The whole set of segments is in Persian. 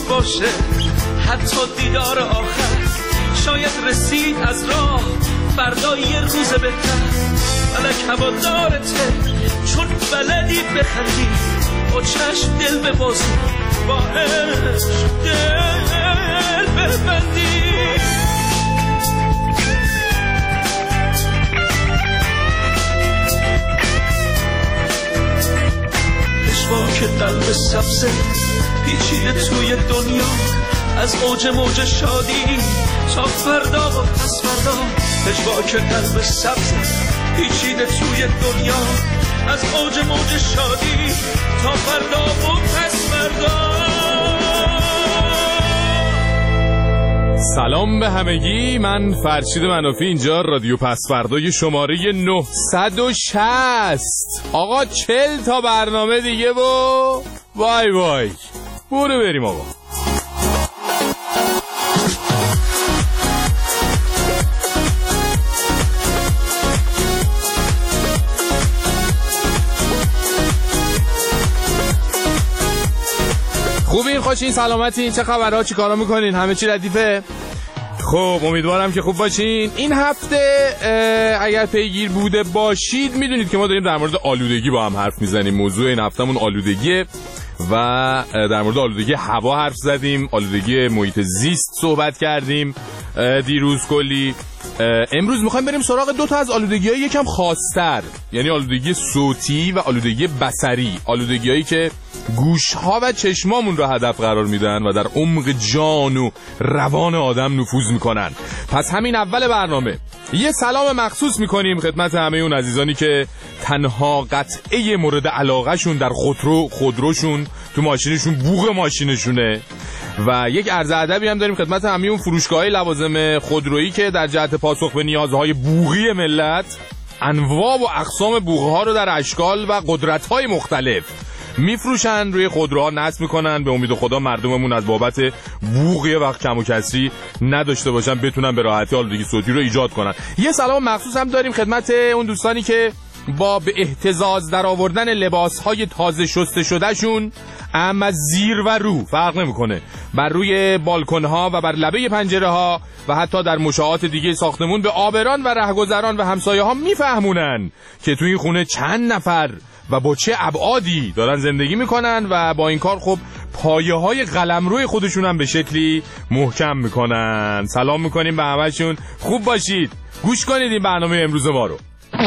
باشه حتی دیدار آخر، شاید رسید از راه فردا یه روز بهتر. فلک هوادارته چون بلدی بخندی، با چشم دل ببازی، با عشق دل ببندی. پشواک قلب سبزه پیچیده توی دنیا، از اوج موج شادی تا فردا و پس فردا. پشواک قلب سبزه پیچیده توی دنیا، از اوج موج شادی تا فردا و پس فردا. سلام به همگی، من فرشید منافی، اینجا رادیو پسفردای شماره 960. آقا 40 تا برنامه دیگه و وای وای، برو بریم آقا. خوبین، خوشین، سلامتین، چه خبرها، چی کارا میکنین؟ همه چی ردیفه؟ خب امیدوارم که خوب باشین. این هفته اگر پیگیر بوده باشید میدونید که ما داریم در مورد آلودگی با هم حرف میزنیم. موضوع این هفتمون آلودگیه و در مورد آلودگی هوا حرف زدیم، آلودگی محیط زیست صحبت کردیم دیروز کلی. امروز میخوایم بریم سراغ دو تا از آلودگی‌های یکم خاص‌تر، یعنی آلودگی صوتی و آلودگی بصری، آلودگی‌هایی که گوش‌ها و چشمامون رو هدف قرار میدن و در عمق جان و روان آدم نفوذ میکنن. پس همین اول برنامه یه سلام مخصوص میکنیم خدمت همه اون عزیزانی که تنها قطعه مورد علاقه شون در خودروشون تو ماشینشون بوق ماشینشونه، و یک عرض ادبی هم داریم خدمت همه اون فروشگاه‌های لوازم خودرویی که در جهت پاسخ به نیازهای بوقی ملت انواع و اقسام بوق‌ها رو در اشکال و قدرت‌های مختلف میفروشن، روی خودروها نصب میکنن. به امید خدا مردممون از بابت بوق یه وقت کم و کسری نداشته باشن، بتونن به راحتی آلودگی صوتی رو ایجاد کنن. یه سلام مخصوص هم داریم خدمت اون دوستانی که با به اهتزاز در آوردن لباسهای تازه شسته شدهشون، اما زیر و رو فرق نمیکنه، بر روی بالکن‌ها و بر لبه پنجره‌ها و حتی در مشاعات دیگه ساختمون به آبران و رهگذران و همسایه‌ها میفهمونن که تو این خونه چند نفر و با چه ابعادی دارن زندگی میکنن و با این کار خب پایه‌های قلمروی خودشون هم به شکلی محکم میکنن. سلام میکنیم به همه‌شون، خوب باشید، گوش کنید این برنامه امروز ما رو.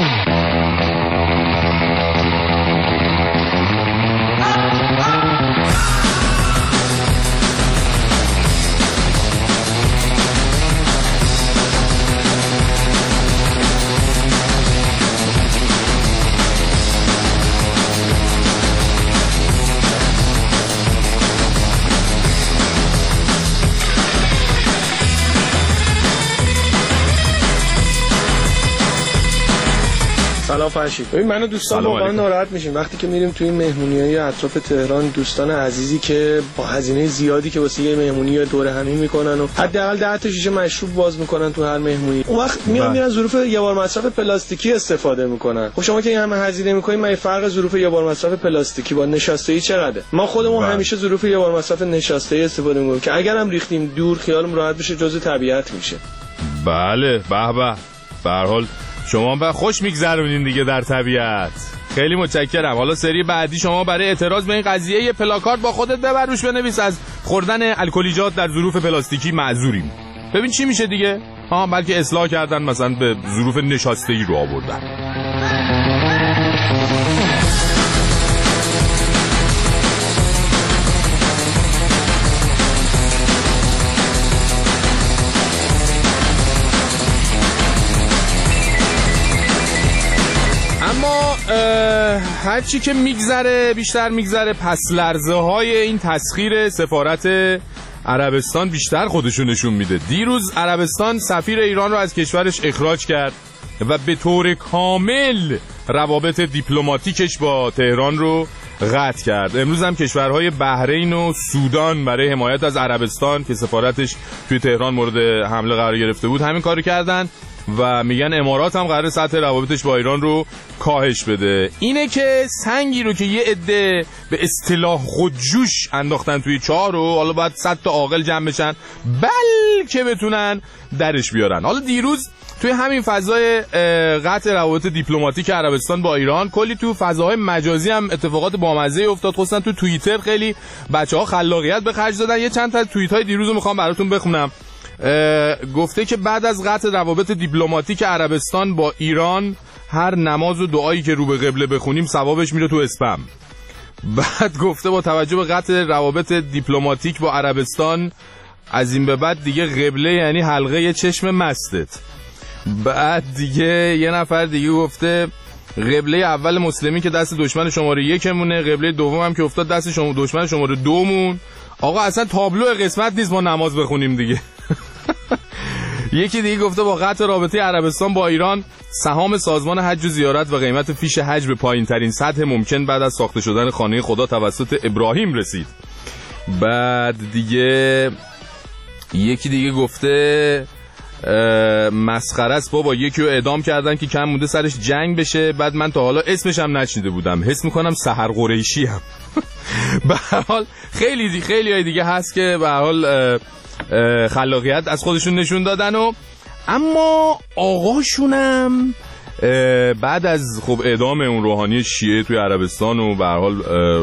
سلام فرشید. ببین من و دوستان واقعا ناراحت میشیم وقتی که میریم توی مهمونی‌های اطراف تهران، دوستان عزیزی که با هزینه زیادی که واسه یه مهمونی دور همی میکنن و حداقل 10 تا شیشه مشروب باز میکنن تو هر مهمونی، اون وقت میان ظروف یه بار مصرف پلاستیکی استفاده میکنن. خب شما که این همه هزینه میکنین، من فرق ظروف یه بار مصرف پلاستیکی با نشاسته‌ای چقدره؟ ما خودمون همیشه ظروف یه بار مصرف نشاسته‌ای استفاده میکنیم که اگرم ریختیم دور خیالم راحت بشه، جزء طبیعت میشه. بله، به به. به هر حال شما به خوش میگذرونین دیگه در طبیعت. خیلی متشکرم. حالا سری بعدی شما برای اعتراض به این قضیه یه پلاکارد با خودت ببر، روش بنویس از خوردن الکلیجات در ظروف پلاستیکی معذوریم. ببین چی میشه دیگه. بلکه اصلاح کردن، مثلا به ظروف نشاسته‌ای رو آوردن. هرچی که میگذره بیشتر میگذره، پس لرزه های این تسخیر سفارت عربستان بیشتر خودشون نشون میده. دیروز عربستان سفیر ایران رو از کشورش اخراج کرد و به طور کامل روابط دیپلماتیکش با تهران رو قطع کرد. امروز هم کشورهای بحرین و سودان برای حمایت از عربستان که سفارتش توی تهران مورد حمله قرار گرفته بود همین کارو کردن و میگن امارات هم قراره سطح روابطش با ایران رو کاهش بده. اینه که سنگی رو که یه عده به اصطلاح خودجوش انداختن توی چاه رو حالا باید 100 تا عاقل جمع بشن بلکه بتونن درش بیارن. حالا دیروز توی همین فضای قطع روابط دیپلماتیک عربستان با ایران کلی تو فضاهای مجازی هم اتفاقات بامزه افتاد، خصوصا تو توییتر خیلی بچه‌ها خلاقیت به خرج دادن. یه چند تا توییت‌های دیروز رو میخوام براتون بخونم. گفته که بعد از قطع روابط دیپلماتیک عربستان با ایران هر نماز و دعایی که رو به قبله بخونیم ثوابش میره تو اسپم. بعد گفته با توجه به قطع روابط دیپلماتیک با عربستان از این به بعد دیگه قبله یعنی حلقه چشم مستت. بعد دیگه یه نفر دیگه گفته قبله اول مسلمی که دست دشمن شماره 1 مونه، قبله دوم هم که افتاد دست دشمن شماره 2 مون. آقا اصلا تابلو قسمت نیست ما نماز بخونیم دیگه. یکی دیگه گفته با قطع رابطه عربستان با ایران سهام سازمان حج و زیارت و قیمت فیش حج به پایین ترین سطح ممکن بعد از ساخته شدن خانه خدا توسط ابراهیم رسید. بعد دیگه یکی دیگه گفته مسخره است بابا، یکی رو اعدام کردن که کم مونده سرش جنگ بشه، بعد من تا حالا اسمش هم نشنیده بودم، حس میکنم سحر قریشی هم. به هر حال خیلی دیگه هست که به هر حال خلاقیت از خودشون نشون دادن. و اما آقاشونم بعد از خب اعدام اون روحانی شیعه توی عربستان و به هر حال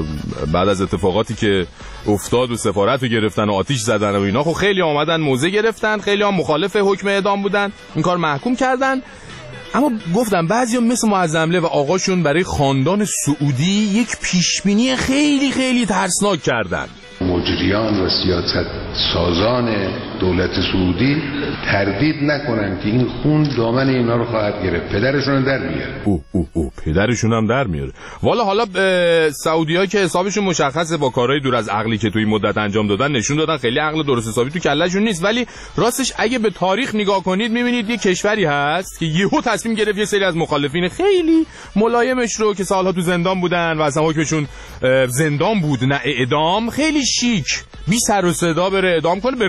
بعد از اتفاقاتی که افتاد و سفارت رو گرفتن و آتیش زدن و اینا، خب خیلی آمدن موضع گرفتن، خیلی هم مخالف حکم اعدام بودن، این کار محکوم کردن. اما گفتم بعضیا مثل معظمله و آقاشون برای خاندان سعودی یک پیشبینی خیلی خیلی ترسناک کردن. مجریان و سیاست سازان دولت سعودی تردید نکنن که این خون دامن اینا رو خواهد گرفت، پدرشون هم در میاره. پدرشون هم در میاره. والا حالا سعودی‌ها که حسابشون مشخصه با کارهای دور از عقلی که توی مدت انجام دادن نشون دادن خیلی عقل درست حسابی تو کلهشون نیست، ولی راستش اگه به تاریخ نگاه کنید میبینید یه کشوری هست که یهو تصمیم گرفت یه سری از مخالفین خیلی ملایمش رو که سالها تو زندان بودن و اصلا حکمشون زندان بود نه اعدام، خیلی شیک بی سر و صدا بره اعدام کنه،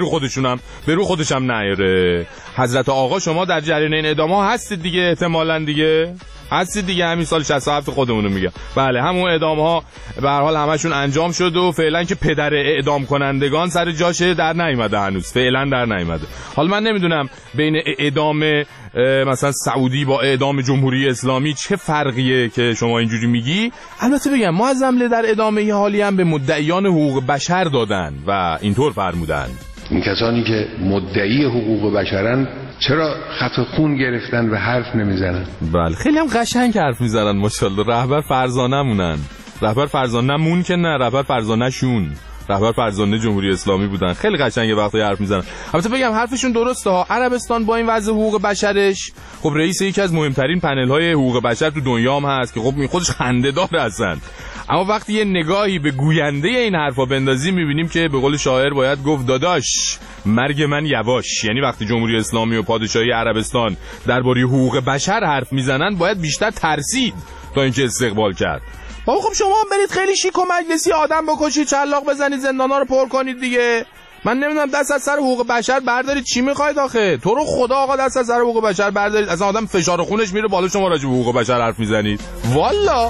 به رو خودش هم نیاره. حضرت آقا شما در جریان این اعدام ها هستید دیگه، احتمالاً دیگه هستید دیگه، همین سال 67 خودمونو میگم. بله همون اعدام ها به هر حال همشون انجام شد و فعلا که پدر اعدام کنندگان سر جاشه در نیامده، هنوز فعلا در نیامده. حالا من نمیدونم بین اعدام مثلا سعودی با اعدام جمهوری اسلامی چه فرقیه که شما اینجوری میگی. البته بگم معظمله در ادامه حالی هم به مدعیان حقوق بشر دادن و اینطور فرمودن این کسانی که مدعی حقوق بشرن چرا خط خون گرفتن و حرف نمیزنن؟ بله خیلی هم قشنگ حرف میزنن ماشاءالله. رهبر فرزانه مونن، رهبر فرزانه مون که نه، رهبر فرزانه شون، رهبر فرزانه جمهوری اسلامی بودن. خیلی قشنگه وقتی حرف میزنن. البته بگم حرفشون درسته ها. عربستان با این وضع حقوق بشرش خب رئیس یکی از مهمترین پنل های حقوق بشر تو دنیا هم هست که خب خودش خنده‌دار هستن. اما وقتی یه نگاهی به گوینده این حرفا بندازیم میبینیم که به قول شاعر باید گفت داداش مرگ من یواش. یعنی وقتی جمهوری اسلامی و پادشاهی عربستان درباره حقوق بشر حرف میزنن باید بیشتر ترسید تا اینکه استقبال کرد. بابا خب شما هم برید خیلی شیک و مجلسی آدم بکشید، چلاق بزنید، زندانا رو پر کنید دیگه. من نمیدونم دست از سر حقوق بشر بردارید چی میخواید آخه؟ تو رو خدا آقا دست از سر حقوق بشر بردارید، اصلا آدم فشار خونش میره بالا، شما راجع به حقوق بشر حرف میزنید. والا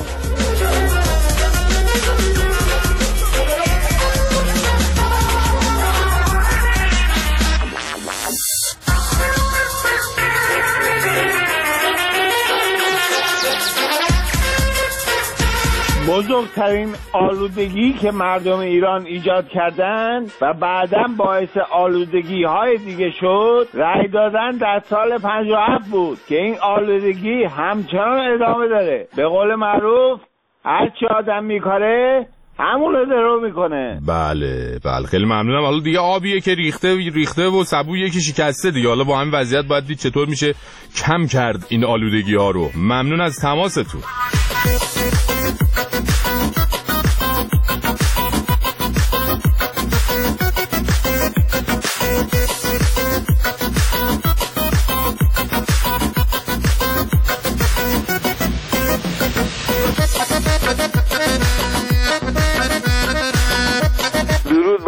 بزرگترین آلودگی که مردم ایران ایجاد کردند و بعداً باعث آلودگی های دیگه شد رأی دادن در سال 57 بود که این آلودگی همچنان ادامه داره. به قول معروف هر چی آدم میکاره همون رو درو میکنه. بله خیلی ممنونم. حالا دیگه آبیه که ریخته و سبویه که شکسته دیگه. حالا با همین وضعیت باید دید چطور میشه کم کرد این آلودگی ها رو. ممنون از تماستون.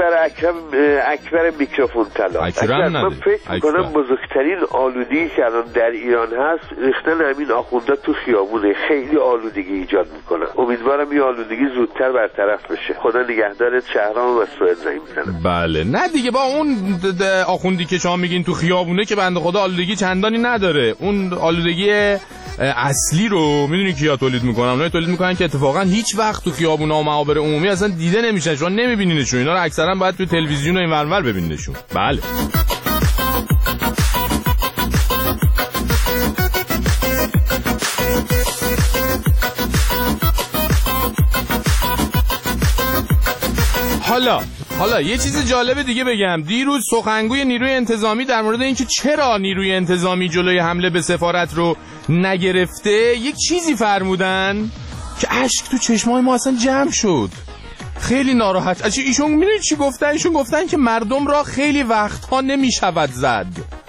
برای اکبر میکروفون طلا. من فکر میکنم بزرگترین آلودگی که الان در ایران هست ریختن همین آخوندا تو خیابونه. خیلی آلودگی ایجاد میکنن. امیدوارم این آلودگی زودتر برطرف بشه. خدا نگهدارت شهرام و سوئد زنگ میزنم. بله نه دیگه با اون آخوندی که شما میگین تو خیابونه که بنده خدا آلودگی چندانی نداره. اون آلودگی اصلی رو میدونی کیا تولید میکنن؟ اونایی تولید میکنن که اتفاقا هیچ وقت تو خیابونا و معابر عمومی اصلا دیده نمیشن. شما نمیبینینشون. اینا رو اکثرا باید تو تلویزیون و این ورور ببینینشون. بله حالا یه چیز جالب دیگه بگم. دیروز سخنگوی نیروی انتظامی در مورد اینکه چرا نیروی انتظامی جلوی حمله به سفارت رو نگرفته یک چیزی فرمودن که اشک تو چشمای ما اصلا جمع شد. خیلی ناراحت. ایشون میدونید چی گفتن؟ ایشون گفتن که مردم را خیلی وقتها نمیشود زد.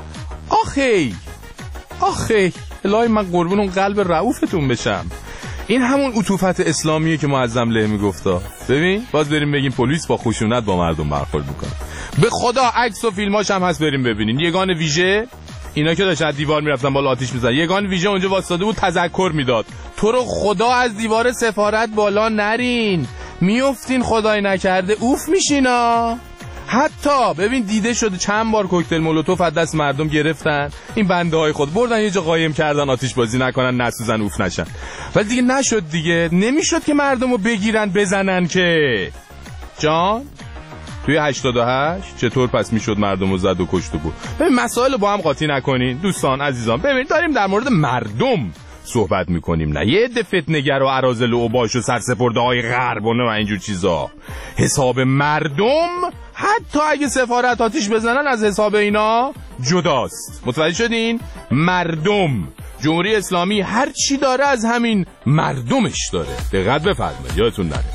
آخی الهی من قربون اون قلب رئوفتون بشم. این همون عطوفت اسلامیه که معظم له میگفتا. ببین باز بریم بگیم پلیس با خشونت با مردم برخورد میکنه. به خدا عکس و فیلماش هم هست، بریم ببینین. یگان ویژه اینا که داشتن دیوار میرفتن بالا آتیش میزنن، یگان ویژه اونجا واسطاده بود تذکر میداد تو رو خدا از دیوار سفارت بالا نرین، میافتین خدای نکرده اوف میشینا. حتی ببین دیده شده چند بار کوکتل مولوتوف از دست مردم گرفتن، این بنده های خود بردن یه جا قایم کردن آتیش بازی نکنن نسوزن اوف نشن. ولی دیگه نشد دیگه، نمیشد که مردم رو بگیرن بزنن که جان. توی 88 چطور پس میشد مردم رو زد و کشت و بود؟ ببین مسائل با هم قاطی نکنین دوستان عزیزان. ببین داریم در مورد مردم صحبت میکنیم، نه یه عده فتنه‌گر و اراذل و اوباش و سرسپرده های غرب و اینجور چیزا. حساب مردم حتی اگه سفارت آتیش بزنن از حساب اینا جداست. متوجه شدین؟ مردم جمهوری اسلامی هر چی داره از همین مردمش داره. دقت بفرمایید یادتون نره.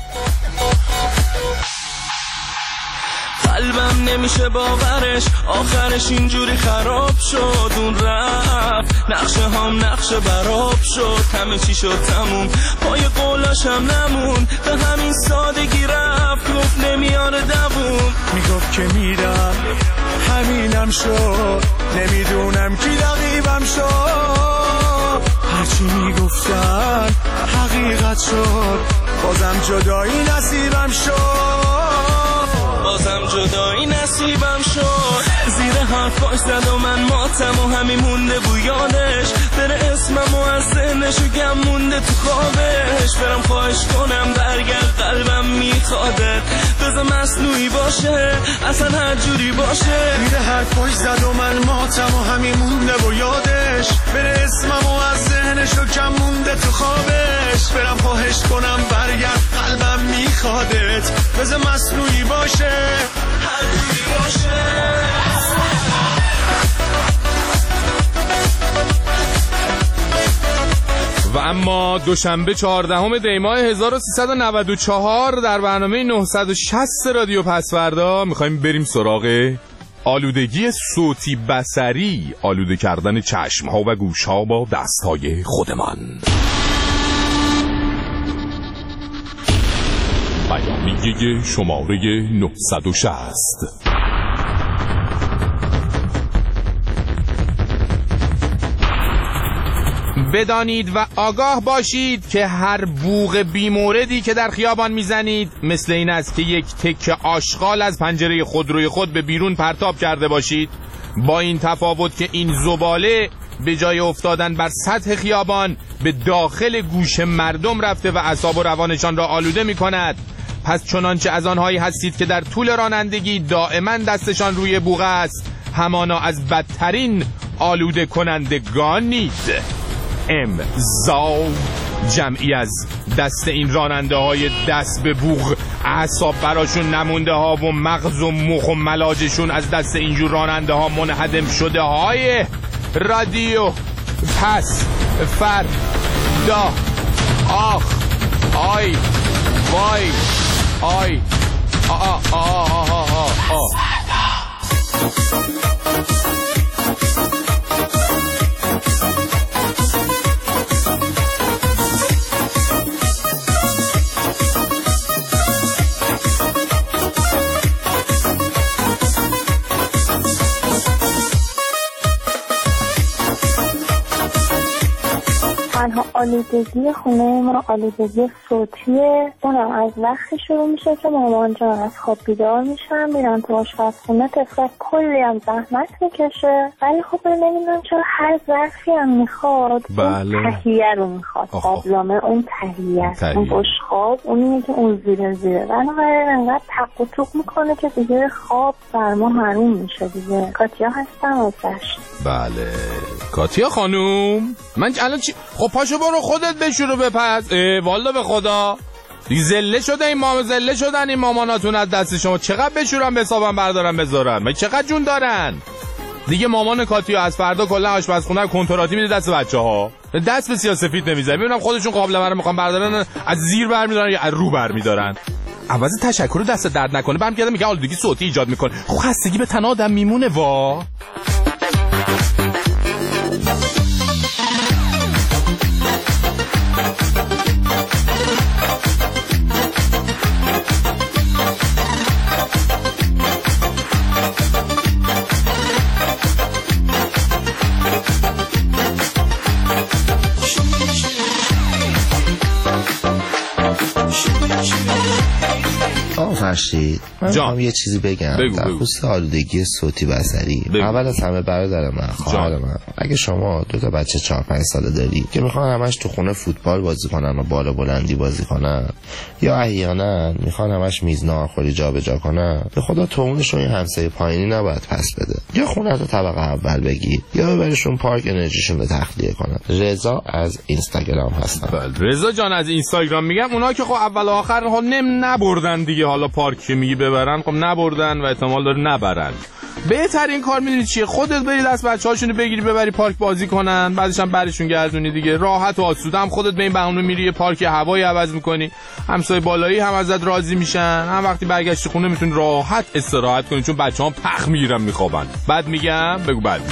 قلبم نمیشه باورش، آخرش اینجوری خراب شد. اون رفت نقشه هم نقشه براب شد، همه چی شد تموم، پای قولاش هم نمون، به همین سادگی رفت، گفت نمیاره دووم. میگفت که میرم همینم شد، نمیدونم کی رقیبم شد، هرچی میگفتن حقیقت شد، بازم جدایی نصیبم شد، زیر حرفاش زد و من ماتم و همین مونده بو یادش، بره اسمم و از ذهنشو گم مونده تو خوابش، برم خواهش کنم برگرد قلبم میخوادت، بذار مصنوعی باشه اصلا هر جوری باشه، زیر حرفاش زد و من ماتم و همین مونده بو یادش، بره اسمم و از ذهنشو گم مونده تو خوابش، برم خواهش کنم برگرد قلبم میخوادت، بذار مصنوعی باشه هر جوری باشه. و اما دوشنبه 14 دی ماه 1394 در برنامه 960 رادیو پسوردا میخوایم بریم سراغ آلودگی صوتی بصری، آلوده کردن چشمها و گوشها با دستهای خودمان. بیانیه شماره 960. بدانید و آگاه باشید که هر بوق بیموردی که در خیابان میزنید مثل این است که یک تکه آشغال از پنجره خودروی خود به بیرون پرتاب کرده باشید، با این تفاوت که این زباله به جای افتادن بر سطح خیابان به داخل گوش مردم رفته و اعصاب و روانشان را آلوده می کند. پس چنانچه از آنهایی هستید که در طول رانندگی دائما دستشان روی بوق است، همانا از بدترین آلوده کنندگانید. امضا جمعی از دست این راننده های دست به بوق، اعصاب براشون نمونده ها و مغز و مخ و ملاجشون از دست اینجور راننده ها منهدم شده های رادیو پس فردا. آخ آی وای آی آلودگی خونه ما آلودگی صوتیه. اونم از وقتی شروع میشه که مامان جان از خواب بیدار میشن میرن تو آشپزخونه. طفلک کلی هم زحمت میکشه، ولی خب نمیدونم چرا هر ظرفی هم میخواد بله. اون تهیه رو میخواد، قابلمه اون تهیه، اون بشقاب اونیه که اون زیره بنابراین انقدر تق و توق میکنه که دیگه خواب بر ما حروم میشه دیگه. کاتیا هستم از دشت. بله کاتیا خانوم، من الان چی؟ خب پاشو برو خودت بشورو بپز. والا به خدا دیگه زله شده این مامان، زله شدن این ماماناتون از دست شما. چقدر بشورم به حسابم بردارم بذارن؟ من چقدر جون دارن دیگه. مامان کاتیا از فردا کلا آشپزخونه کنتراتی میده دست بچه‌ها، دست به سیاه‌سفید نمیزنه. ببینم خودشون قابلمه رو میخوان بردارن، از زیر برمیدارن یا از رو برمیدارن. عوض تشکر دست درد نکنه برمیگردم میگه آلودگی صوتی ایجاد میکنه. خستگی به تن آدم میمونه وا. فرشید من میخوام یه چیزی بگم در خصوص آلودگی صوتی بصری. اول از همه برادر من، خواهر من، اگه شما 2 بچه 4-5 ساله داری که میخوان همش تو خونه فوتبال بازی کنن و بالا بلندی بازی کنن، یا احیانا میخوان همش میز ناهارخوری جابجا کنن، به خدا تومونشون یه همسایه پایینی نباید پس بده. یا خونه تو طبقه اول بگی یا ببرشون پارک انرژیشون رو تخلیه کنن. رضا از اینستاگرام هستن. رضا جان از اینستاگرام میگم. اونا که خب اول و آخر ها نبردن دیگه، حالا پارک که میگی ببرن خب نبردن و احتمال داره نبرن. بهترین کار میدونی چیه؟ خودت بری دست بچه‌هاشونو بگیری ببری پارک بازی کنن، بعدش هم برشون گردونی دیگه. راحت و آسوده هم خودت به این بهونه میری یه پارک هوایی عوض میکنی، همسایه بالایی هم ازت راضی میشن، هم وقتی برگشتی خونه میتونی راحت استراحت کنی چون بچه‌ها پخ میگیرن میخوابن. بعد میگم بگو بعد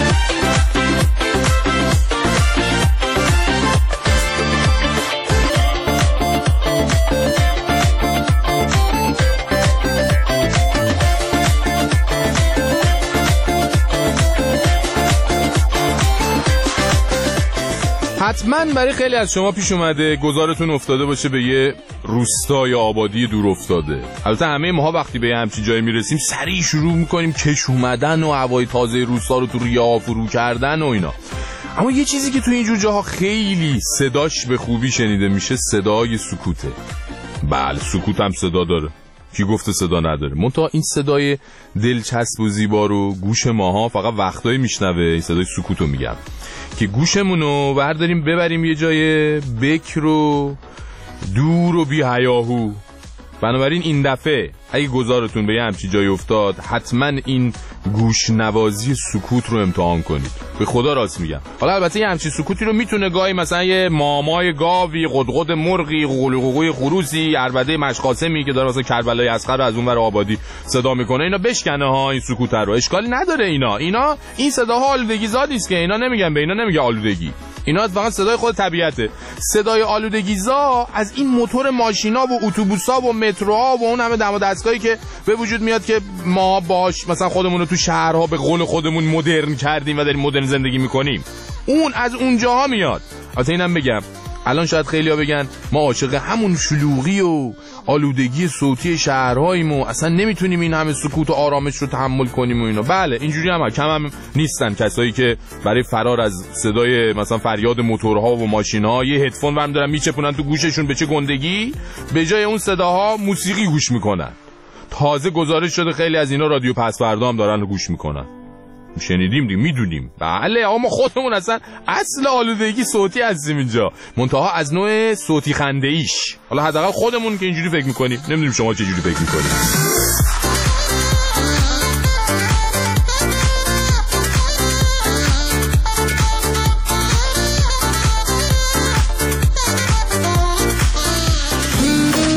حتما برای خیلی از شما پیش اومده گذارتون افتاده باشه به یه روستا یا آبادی دور افتاده. البته همه ماها وقتی به همچین جایی میرسیم سریع شروع میکنیم کش اومدن و هوای تازه روستا رو تو ریا فرو کردن و اینا. اما یه چیزی که تو اینجور جاها خیلی صداش به خوبی شنیده میشه صدای سکوته. بله سکوت هم صدا داره، کی گفته صدا نداره؟ منتها این صدای دلچسب و زیبا رو گوش ماها فقط وقتایی میشنوه. این صدای سکوتو میگم که گوشمونو برداریم ببریم یه جای بکر و دور و بی هیاهو. بنابراین این دفعه اگه گذارتون به یه همچی جای افتاد حتما این گوش نوازی سکوت رو امتحان کنید. به خدا راست میگم. حالا البته یه همچی سکوتی رو میتونه گاهی مثلا یه مامای گاوی، قدقد مرغی، قوقوی خروسی، عربده مشقاسمی که داره مثلا کربلای اصغر رو از اون ور آبادی صدا میکنه اینا بشکنه ها این سکوت رو. اشکالی نداره. اینا این صداها آلودگی زادی است که اینا نمیگن، به اینا نمیگه آلودگی. اینا فقط صدای خود طبیعته. صدای آلودگیزا از این موتور ماشینا و اتوبوسا و متروها و اون همه دم و دستگاهی که به وجود میاد که ما باش مثلا خودمون رو تو شهرها به قول خودمون مدرن کردیم و داریم مدرن زندگی میکنیم، اون از اونجاها میاد. البته اینم بگم الان شاید خیلیا بگن ما عاشق همون شلوغی و آلودگی صوتی شهرهاییم و اصلا نمیتونیم این همه سکوت و آرامش رو تحمل کنیم و اینا. بله اینجوری هم کم هم نیستن کسایی که برای فرار از صدای مثلا فریاد موتورها و ماشین‌ها یه هدفون برمی‌دارن میچپونن تو گوششون، به چه گندگی به جای اون صداها موسیقی گوش میکنن. تازه گزارش شده خیلی از اینا رادیو پس فردا هم دارن گوش میکنن. شنیدیم دیگه، میدونیم. بله اما خودمون اصلا اصل آلودگی صوتی هستیم اینجا، منتها از نوع صوتی خنده ایش. حالا حداقل خودمون که اینجوری فکر میکنیم، نمیدونیم شما چه جوری فکر میکنید.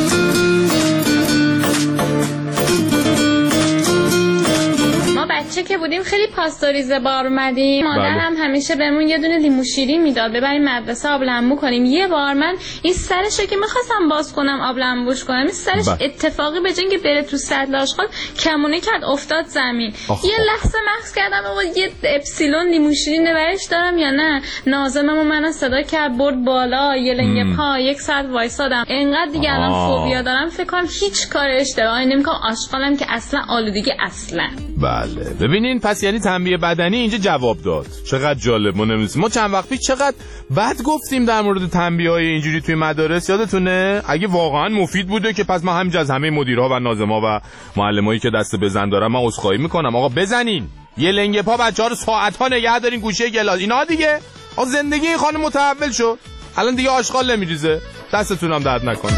که که بودیم خیلی پاستوریزه بار اومدیم. مادرم همیشه بهمون یه دونه لیمو شیرین میداد ببریم مدرسه آب لمبو کنیم. یه بار من این سرشو که می‌خواستم باز کنم آب لمبوش کنم، این سرش اتفاقی به جای اینکه بره تو سطل آشغال کمونه کرد افتاد زمین. یه لحظه مغز کردم آقا یه اپسیلون لیمو شیرین برش دارم یا نه. ناظمم منو صدا کرد برد بالا، یه لنگ پا 1 ساعت وایسادم. انقدر دیگه الان فوبیا دارم فکر کنم هیچ کار اشتباهی نمی‌کنم. آشغالم که اصلا آلودگی اصلا. بله ببینین پس یعنی تنبیه بدنی اینجا جواب داد. چقدر جالب. ما چند وقت پیش چقدر بد گفتیم در مورد تنبیه‌های اینجوری توی مدارس، یادتونه؟ اگه واقعا مفید بوده که پس من همینجا از همه مدیرها و ناظما و معلمایی که دست بزن دارم من عذرخواهی میکنم. آقا بزنین یه لنگ پا بچه‌ها رو ساعت‌ها نگه دارین گوشه گلاس اینا دیگه. آقا زندگی این خانم متحول شد. الان دیگه آشغال نمیریزه. دستتونم درد نکنه.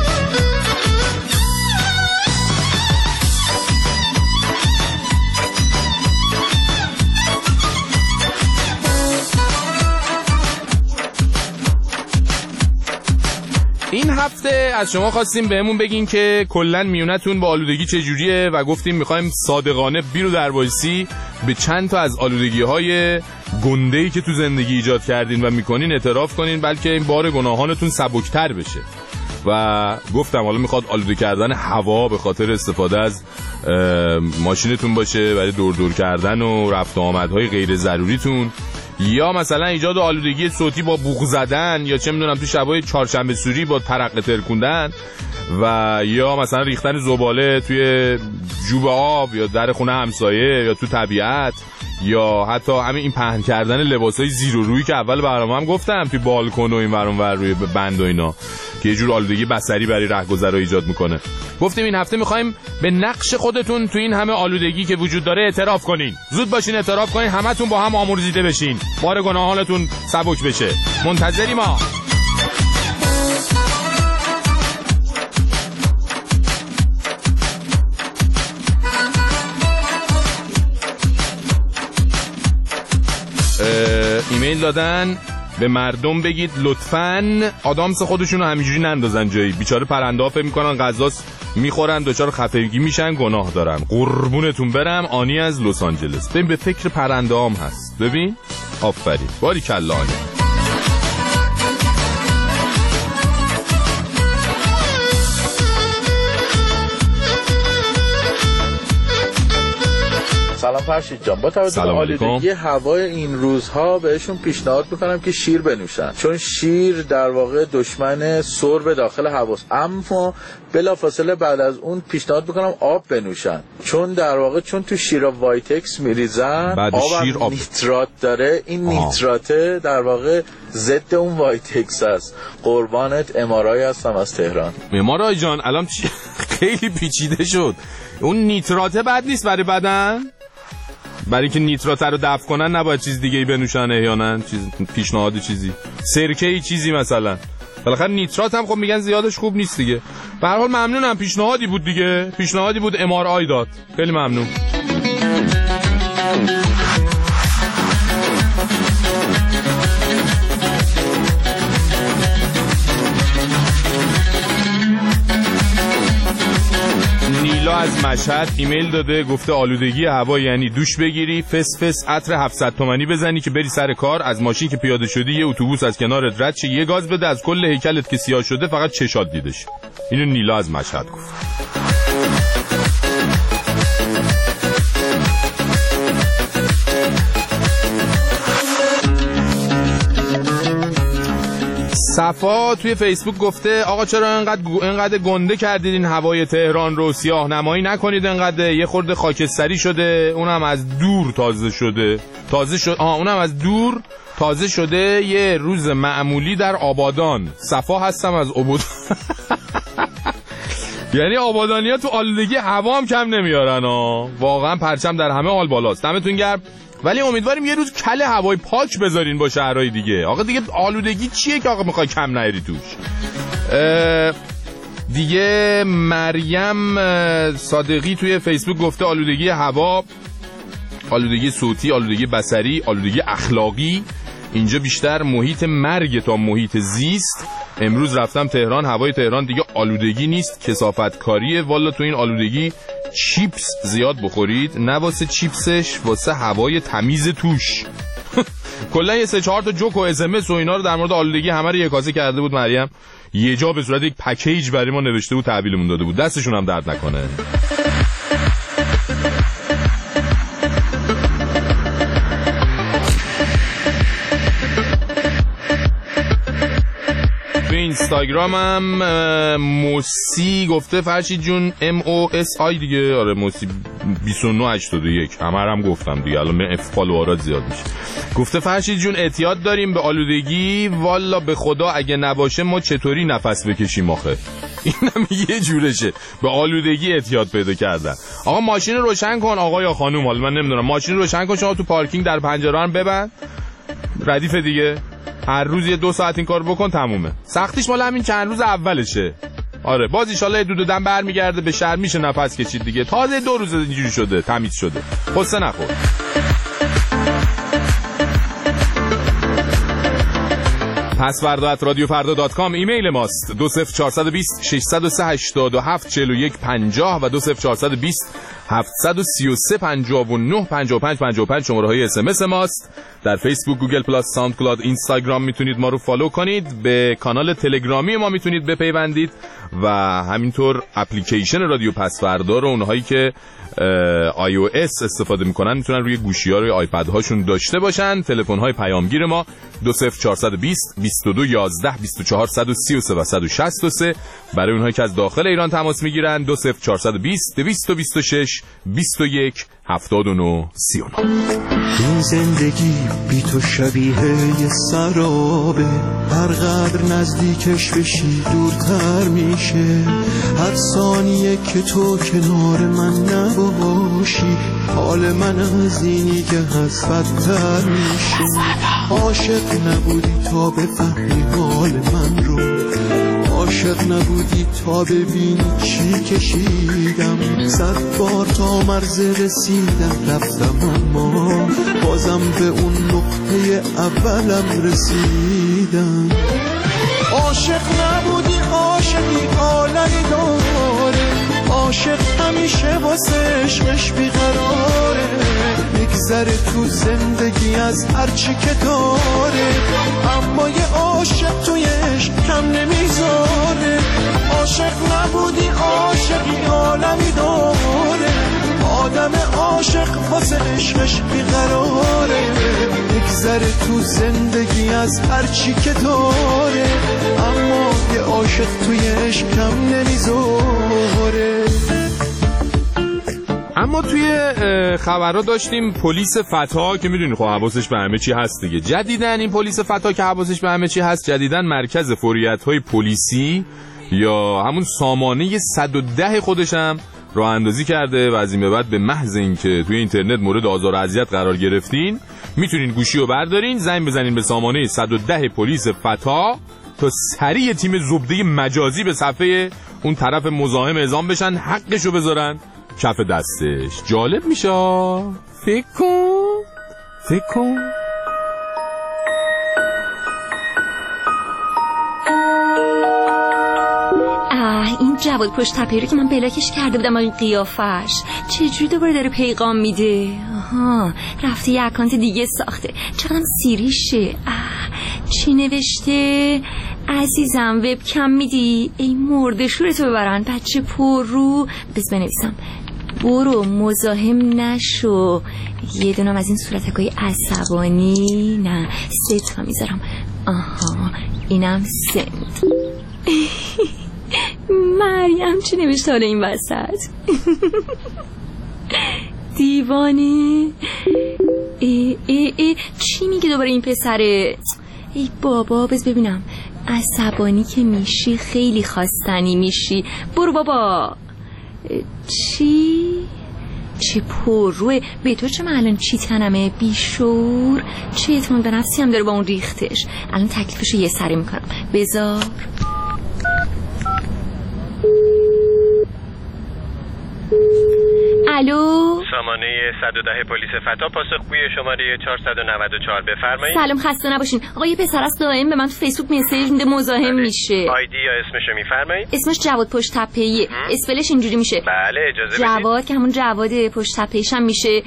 این هفته از شما خواستیم بهمون بگین که کلن میونتون با آلودگی چجوریه و گفتیم میخوایم صادقانه بیرو در وایسی به چند تا از آلودگی‌های گنده‌ای که تو زندگی ایجاد کردین و میکنین اعتراف کنین، بلکه این بار گناهانتون سبکتر بشه. و گفتم حالا میخواد آلوده کردن هوا به خاطر استفاده از ماشینتون باشه برای دور کردن و رفت و آمدهای غیر ضروریتون، یا مثلا ایجاد آلودگی صوتی با بوق زدن، یا چه میدونم تو شبای چهارشنبه سوری با ترقه ترکوندن، و یا مثلا ریختن زباله توی جوب آب یا در خونه همسایه یا تو طبیعت، یا حتی همین این پهن کردن لباسای زیر و روی که اول برنامه هم گفتم توی بالکن و این ور اون ور روی بند و اینا که یه جور آلودگی بصری برای رهگذرا ایجاد میکنه. گفتیم این هفته میخوایم به نقش خودتون تو این همه آلودگی که وجود داره اعتراف کنین. زود باشین اعتراف کنین، همتون با هم آمرزیده بشین، بار گناهانتون سبک بشه. منتظری ما. ایمیل دادن به مردم بگید لطفاً آدامس خودشونو همینجوری نندازن جایی. بیچاره پرنده ها فکر میکنن غذاست میخورن، دچار خفگی میشن، گناه دارن. قربونتون برم. آنی از لس آنجلس. ببین به فکر پرنده هم هست. ببین آفرین باریکلا آنی. سلام فرشید جان، با توجه به آلودگی هوای این روزها بهشون پیشنهاد میکنم که شیر بنوشن، چون شیر در واقع دشمن سرب داخل هواست. اما بلافاصله بعد از اون پیشنهاد میکنم آب بنوشن، چون در واقع چون تو شیر وایتکس میریزن، آب نیترات داره. این نیتراته در واقع ضد اون وایتکس است. قربانت امارای هستم از تهران. امارای جان الان خیلی پیچیده شد. اون نیتراته بد نیست برای بدن؟ برای که نیترات رو دفع کنن نباید چیز دیگه ای بنوشن احیانا؟ چیز پیشنهاد چیزی سرکه‌ای چیزی مثلا. بالاخره نیترات هم خب میگن زیادش خوب نیست دیگه. به هر حال ممنونم، پیشنهادی بود دیگه، پیشنهادی بود MRI داد. خیلی ممنون. نیلا از مشهد ایمیل داده، گفته آلودگی هوا یعنی دوش بگیری، فس عطر 700 تومانی بزنی که بری سر کار، از ماشین که پیاده شدی یه اتوبوس از کنارت رد شه، یه گاز بده، از کل هیکلت که سیاه شده فقط چشات دیده شه. اینو نیلا از مشهد گفت. صفا توی فیسبوک گفته آقا چرا انقدر گنده کردید این هوای تهران رو، سیاه نمایی نکنید، انقدر یه خورده خاکستری شده، اونم از دور تازه شده یه روز معمولی در آبادان. صفا هستم از آبادان. یعنی آبادانی‌ها تو آلودگی هوا هم کم نمیارن ها. واقعا پرچم در همه حال بالاست. دمتون گرم. ولی امیدواریم یه روز کله هوای پاک بذارین با شهرهای دیگه. آقا دیگه آلودگی چیه که آقا میخوای کم نیاری توش؟ دیگه مریم صادقی توی فیسبوک گفته آلودگی هوا، آلودگی صوتی، آلودگی بصری، آلودگی اخلاقی، اینجا بیشتر محیط مرگ تا محیط زیست. امروز رفتم تهران، هوای تهران دیگه آلودگی نیست، کثافت کاریه. والا تو این آلودگی چیپس زیاد بخورید، نه واسه چیپسش، واسه هوای تمیز توش. کلا یه 3-4 تا جوک و SMS و اینا رو در مورد آلودگی همه رو یکاسه کرده بود مریم. یه جا به صورت یک پکیج برای ما نوشته بود، تحویلمون داده بود. دستشون هم درد نکنه. تو اینستاگرامم موسی گفته فرشید جون MOSI دیگه، آره موسی 2981 هم گفتم دیگه، الان فالوورات زیاد میشه. گفته فرشید جون اعتیاد داریم به آلودگی، والا به خدا اگه نباشه ما چطوری نفس بکشیم آخه. اینم یه جورشه، به آلودگی اعتیاد پیدا کردن. آقا ماشین رو روشن کن آقا یا خانوم، حالا من نمیدونم، ماشین رو روشن کن شما تو پارکینگ در پنجره رو ببند، ردیف دیگه هر روز یه 2 ساعت این کار بکن تمومه. سختیش مال همین چند روز اولشه. آره باز ان شاءالله دو دم برمیگرده به شهر، میشه نفس کشید دیگه. تازه 2 روز اینجوری شده، تمیز شده. قصه نخور. پسوردا@radiofarda.com ایمیل ماست. 20420 603 87 41 50 و 20420 733 59 55 55 شماره های SMS ماست. در فیسبوک، گوگل پلاس، ساوند کلاود، اینستاگرام میتونید ما رو فالو کنید. به کانال تلگرامی ما میتونید بپیوندید و همینطور اپلیکیشن رادیو پسوردا رو اونهایی که iOS استفاده میکنن میتونن روی گوشی‌ها روی آیپد هاشون داشته باشن. تلفن های پیامگیر ما 20420 22 11 24 133 و 163. برای اونهایی که از داخل ایران تماس میگیرن 20420 226 21 79 39. این زندگی بی تو شبیه یه سرابه، هر قدر نزدیکش بشی دورتر میشه. هر ثانیه که تو کنار من نباشی حال من از اینی که هست بدتر میشه. عاشق نبودی تا بفهمی حال من رو، عاشق نبودی تا ببینی چی کشیدم. 100 بار تا مرز رسیدم رفتم اما بازم به اون نقطه اولم رسیدم. عاشق نبودی عاشقی عالمی داره، عاشق همیشه واسه عشقش بیقراره. میگذره تو زندگی از هرچی که داره، اما یه عاشق توی عشق کم نمیذاره. عاشق نبودی عاشقی عالمی داره، آدم عاشق واسه عشقش بیقراره. میگذره تو زندگی از هرچی که داره، اما یه عاشق توی عشق کم نمیذاره. اما توی خبرها داشتیم پلیس فتا که میدونی خب حواسش به همه چی هست دیگه. جدیدن این پلیس فتا که حواسش به همه چی هست، جدیدن مرکز فوریت‌های پلیسی یا همون سامانه 110 خودش هم راه اندازی کرده و از این به بعد به محض اینکه توی اینترنت مورد آزار و اذیت قرار گرفتین میتونین گوشی رو بردارین، زنگ بزنین به سامانه 110 پلیس فتا تا سریع تیم زبده مجازی به صفحه اون طرف مزاحم اعزام بشن، حقشو بذارن کف دستش. جالب میشه. فکر کن این جواد پشت تپه‌ای رو که من بلاکش کرده بودم این قیافش چجوری دوباره داره پیغام میده؟ آها رفته یه اکانت دیگه ساخته. چقدرم سیریشه. چی نوشته؟ عزیزم وبکم میدی؟ ای مرده شورتو ببرن بچه پر رو. بس بنویسم برو مزاحم نشو. یه دونم از این صورتکای عصبانی. نه 3 تا میذارم. آها اینم سند. مریم چی نوشته حالا این وسط؟ دیوانه. چی میگه دوباره این پسره؟ ای بابا بس ببینم. عصبانی که میشی خیلی خواستنی میشی. برو بابا. چه پروه به تو. چه من الان چی تنمه بیشور. چه اعتماد به نفسی هم داره با اون ریختش. الان تکلیفشو یه سری میکنم. بذار. سلام الو سامانه 110 پلیس فتا، پاسخگوی شماره 494 بفرمایید. سلام، خسته نباشین. آقا یه پسر است دائم به من تو فیسبوک مسیج میده مزاحم میشه. آیدی یا اسمشو میفرمایید؟ اسمش جواد پشت تپه‌ایه. اسپلش اینجوری میشه. بله اجازه بدید. جواد که همون جواد پشت تپه‌ایش هم میشه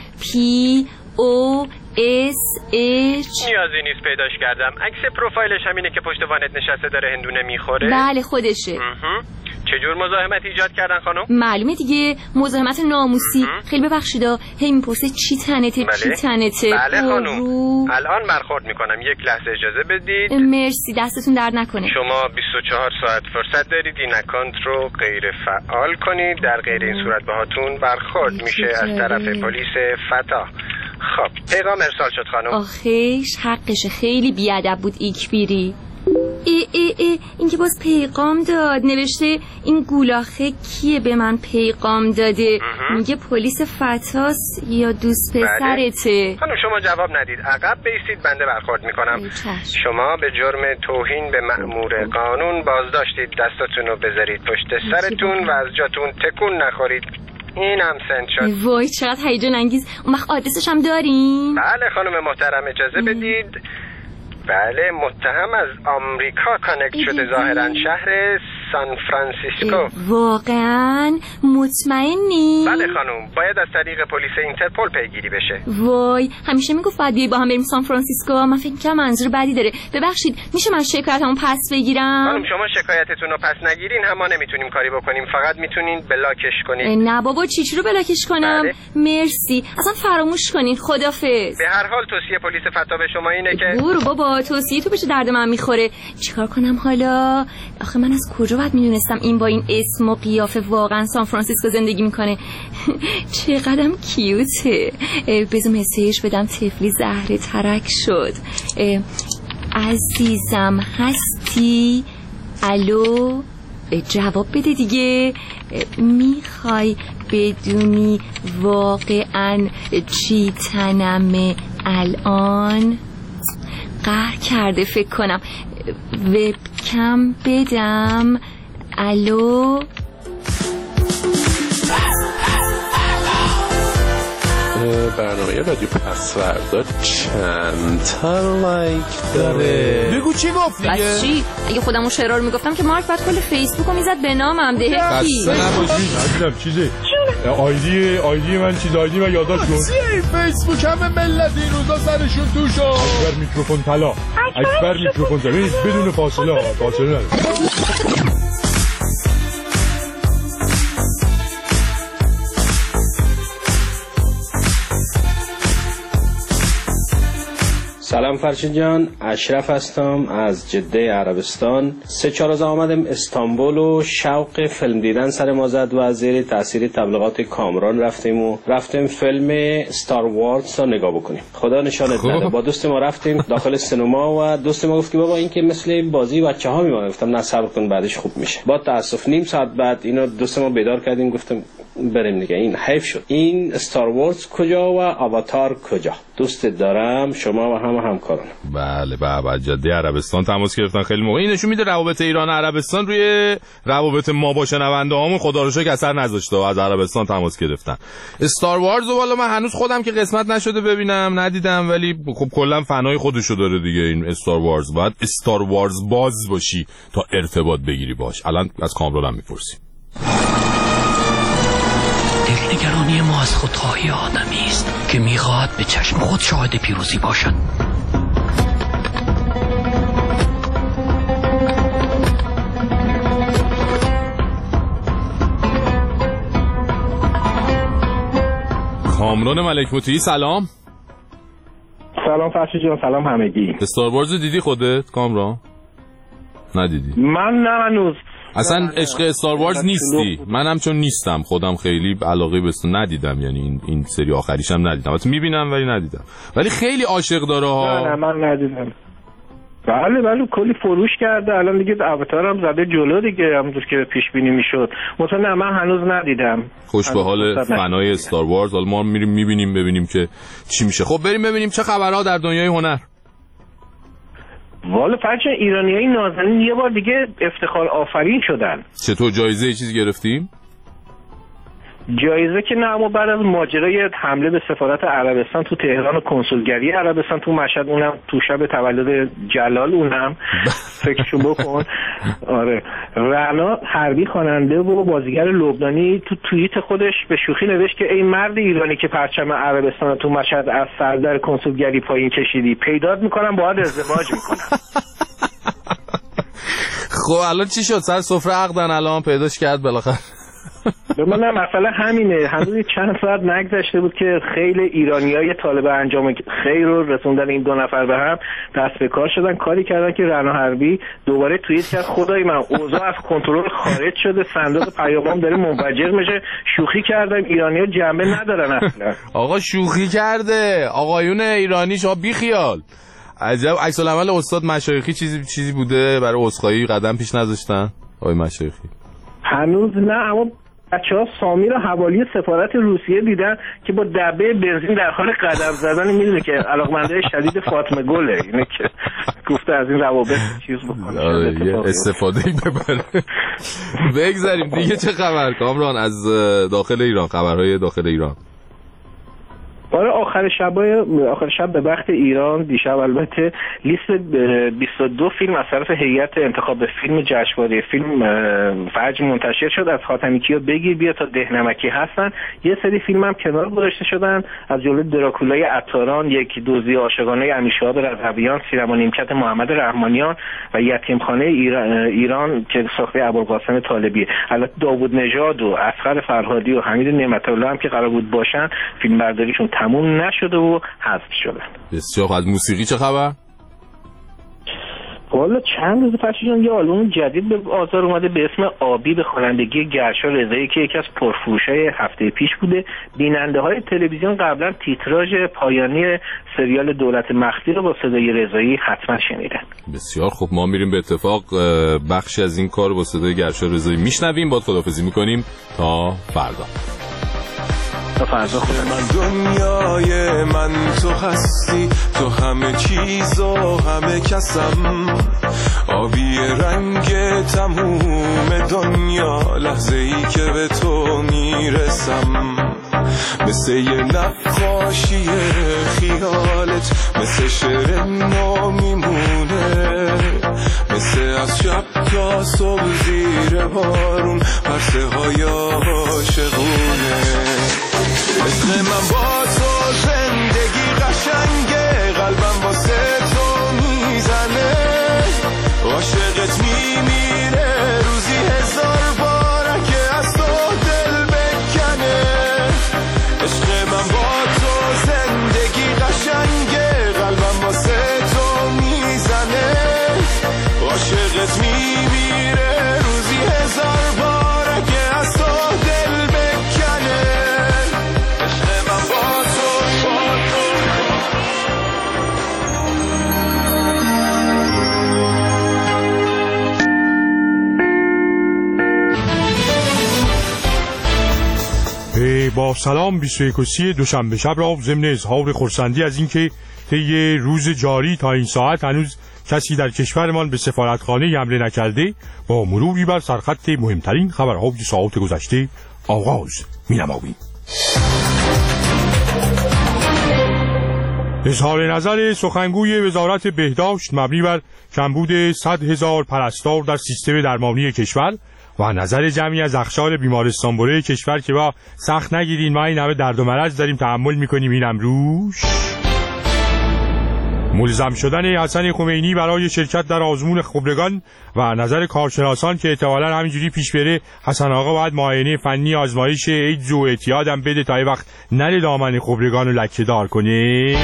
POSH. نیازی نیست پیداش کردم. عکس پروفایلش همینه که پشت وانت نشسته داره هندونه میخوره؟ بله خودشه. چجور مزاحمت ایجاد کردن خانم؟ معلومه دیگه، مزاحمت ناموسی. خیلی ببخشیدا، هی میپرسه چی تنته بله؟ چی تنته. بله خانم، الان برخورد میکنم. یک لحظه اجازه بدید. مرسی، دستتون درد نکنه. شما 24 ساعت فرصت دارید این اکانت رو غیر فعال کنید، در غیر این صورت باهاتون برخورد میشه از طرف پلیس فتا. خب پیغام ارسال شد خانم. آخیش حقشه، خیلی بیادب بود ایکبیری. این که باز پیغام داد، نوشته این گولاخه کیه به من پیغام داده. میگه پلیس فتاس یا دوست پسرته. خانم شما جواب ندید، عقب بیستید، بنده برخورد میکنم. شما به جرم توهین به مأمور قانون بازداشتید. دستاتون رو بذارید پشت سرتون و از جاتون تکون نخورید. این هم سند شد. وای چقدر هیجان انگیز. اون وقت آدرسش هم داریم؟ بله خانم محترم اجازه بدید. بله متهم از آمریکا کانکت شده، ظاهرا شهر سان فرانسیسکو. واقعا مطمئنی؟ بله خانم، باید از طریق پلیس اینترپل پیگیری بشه. وای همیشه میگفت بعد با هم بریم سان فرانسیسکو. من فکر کنم منظور بدی داره. ببخشید میشه من شکایتمو پس بگیرم؟ خانم شما شکایتتون رو پس نگیرین هم ما نمیتونیم کاری بکنیم، فقط میتونین بلاکش کنید. نه بابا چی رو بلاکش کنم؟ بله. مرسی، اصلا فراموش کنین. خدافظ. به هر حال توصیه پلیس فتا به شما اینه که برو بابا، توصیه تو بشه درد من میخوره. چیکار کنم حالا؟ آخه من از کجا باید میدونستم این با این اسم و قیافه واقعا سان فرانسیسکو زندگی میکنه؟ چقدرم کیوته. بذار مسیج بدم. طفلی زهره ترک شد. عزیزم هستی؟ الو جواب بده دیگه. میخوای بدونی واقعا چی تنمه الان؟ قهر کرده فکر کنم. وبکم بدم. الو برنامه رادیو پسوردا چند تا لایک داره؟ بگو چی گفت دیگه؟ بس چی؟ اگه خودمون شعرها رو میگفتم که مارک بعد کل فیسبوک رو میزد به نامم. دهکی خسته نباشید عزیزم. چیزی آیدی من چیز آیدی من یادداشت کن. چیه فیسبوک همه ملت این روزا سرشون توشو. اکبر میکروفون طلا. اکبر میکروفون طلا. بدون فاصله نداره. سلام فرشید جان، اشرف هستم از جده عربستان. 3-4 روز آمدم استانبول و شوق فیلم دیدن سر ما زد و از زیر تاثیر تبلیغات کامران رفتیم فیلم استار وارز رو نگاه بکنیم. خدا نشانت نده. با دوست ما رفتیم داخل سینما و دوست ما گفت که بابا این که مثل بازی بچه‌ها میمونه. گفتم نه صبر کن بعدش خوب میشه. با تاسف نیم ساعت بعد اینو دوست ما بیدار کردیم، گفتم بریم دیگه. این حیف شد. این استار وارز کجا و آواتار کجا؟ دوست دارم شما و همکاران. بله بابا جده عربستان تماس گرفتن. خیلی موقع این نشون میده روابط ایران و عربستان روی روابط ما با شنونده هامون خدا رو شکر اثر نذاشته و از عربستان تماس گرفتن. استار وارز رو والا من هنوز خودم که قسمت نشده ببینم ندیدم، ولی خب کلا فنای خودشو داره دیگه. این استار وارز باید استار وارز باز باشی تا ارتباط بگیری باش. الان از کامران هم میپرسیم. دلنگرانی ما از خودخواهی آدمی است که میخواهد به چشم خود شاهد پیروزی باشد. کامران ملک مطیعی سلام. سلام فرشید جان، سلام همگی. استار وارز دیدی خودت کامران؟ ندیدی؟ من نه هنوز. اصلا عشق استار وارز نیستی. منم چون نیستم خودم خیلی علاقه بهش ندیدم، یعنی این سری آخریشم ندیدم. البته میبینم ولی ندیدم. ولی خیلی عاشق داره ها. نه من ندیدم. بله کلی فروش کرده. الان دیگه اواتار هم زده جلو دیگه، همونطور که پیش بینی میشد. مثلا من هنوز ندیدم. خوش به حال فنای استار وارز. حالا ما میریم میبینیم ببینیم که چی میشه. خب بریم ببینیم چه خبرها در دنیای هنر. والا فرچه ایرانیای نازنین یه بار دیگه افتخار آفرین شدن. چطور جایزه چیزی گرفتیم؟ جایزه که نه، اما بعد از ماجرای حمله به سفارت عربستان تو تهران و کنسولگری عربستان تو مشهد، اونم تو شب تولد جلال، اونم فکرشو بکن. آره، رعنا حربی خواننده و بازیگر لبنانی تو توییت خودش به شوخی نوشت که ای مرد ایرانی که پرچم عربستان تو مشهد از سردر کنسولگری پایین کشیدی، پیدات میکنم باهات ازدواج میکنم. خب الان چی شد؟ سر سفره عقدن الان پیداش کرد بالاخره؟ نه مثلا همینه، هنوز چند ساعت نگذشته بود که خیلی ایرانیای طالب انجام خیر رو رسوندن این دو نفر به هم دست به کار شدن، کاری کردن که رعنا حربی دوباره توییت کرد خدای من اوضاع از کنترل خارج شده، صندوق پیامام داره منفجر میشه، شوخی کردم، ایرانی‌ها جنبه ندارن اصلا. آقا شوخی کرده آقایون ایرانی، شما بی خیال. عجب عکس العمل استاد مشایخی چیزی بوده برای عذرخواهی قدم پیش نذاشتن آقای مشایخی؟ هنوز نه، اما بچه‌ها سامی رو حوالی سفارت روسیه دیدن که با دبه بنزین در حال قدم زدن، میدونه که علاقمنده شدید فاطمه گله، اینه که گفته از این روابط چیز بکنه، یه استفاده‌ای ببره. بگذاریم دیگه. چه خبر کامران از داخل ایران؟ خبرهای داخل ایران. آره، آخر شب به وقت ایران دیشب البته لیست 22 فیلم از طرف هیئت انتخاب فیلم جشنواره فیلم فجر منتشر شد. از خاتمی کیا بگیر بیا تا دهنمکی هستن. یه سری فیلم هم کنار گذاشته شدن، از جمله دراکولای عطاران، یک دزدی عاشقانه امیرشهاب رضویان، سینما نیمکت محمد رحمانیان و یتیمخانه ایران که ساخته ابوالقاسم طالبی. البته داوود نژاد و اصغر فرهادی و حمید نعمت الله هم که قرار بود باشن فیلمبرداریشون تموم نشده و حذف شدن. بسیار. از موسیقی چه خبر؟ والا چند روز پیشون یه آلبوم جدید به بازار اومده به اسم آبی به خوانندگی گرشا رضایی که یکی از پرفروشای هفته پیش بوده. بیننده‌های تلویزیون قبلا تیتراژ پایانی سریال دولت مخفی رو با صدای رضایی حتما شنیدن. بسیار خب، ما میریم به اتفاق بخشی از این کار با صدای گرشا رضایی میشنویم. با خداحافظی میکنیم تا فردا. من دنیای من تو هستی، تو همه چیز و همه کسم، آبی رنگ تموم دنیا، لحظه ای که به تو میرسم، مثل یه نقاشی خیالت، مثل شعر نو میمونه، مثل از شب تا صبح زیر بارون، پرسه های عاشقونه. عشق من با تو زندگی قشنگه، قلبم واسه تو میزنه، عاشقت میمیره روزی 1000 بار که از تو دل بکنه. عشق من با تو زندگی قشنگه، قلبم واسه تو میزنه، عاشقت میمیره روزی 1000 بار که از تو دل بکنه. با سلام 21 دوشنبه شب را ضمن اظهار خرسندی از اینکه طی روز جاری تا این ساعت هنوز کسی در کشورمان به سفارتخانه حمله نکرده، با مروری بر سرخط مهمترین خبرهای ساعات گذشته آغاز می‌نماییم. اظهار نظر سخنگوی وزارت بهداشت مبنی بر کمبود 100,000 پرستار در سیستم درمانی کشور و نظر جمعی از اقشار بیمارستان بره کشور که با سخت نگیرین، ما این همه درد و مرض داریم تحمل میکنیم، اینم روش ملزم شدن حسن خمینی برای شرکت در آزمون خبرگان و نظر کارشناسان که احتمالاً همینجوری پیش بره حسن آقا باید معاینه فنی آزمایش ایدز و اعتیادم بده تا یه وقت نره دامن خبرگان رو لکه دار کنه.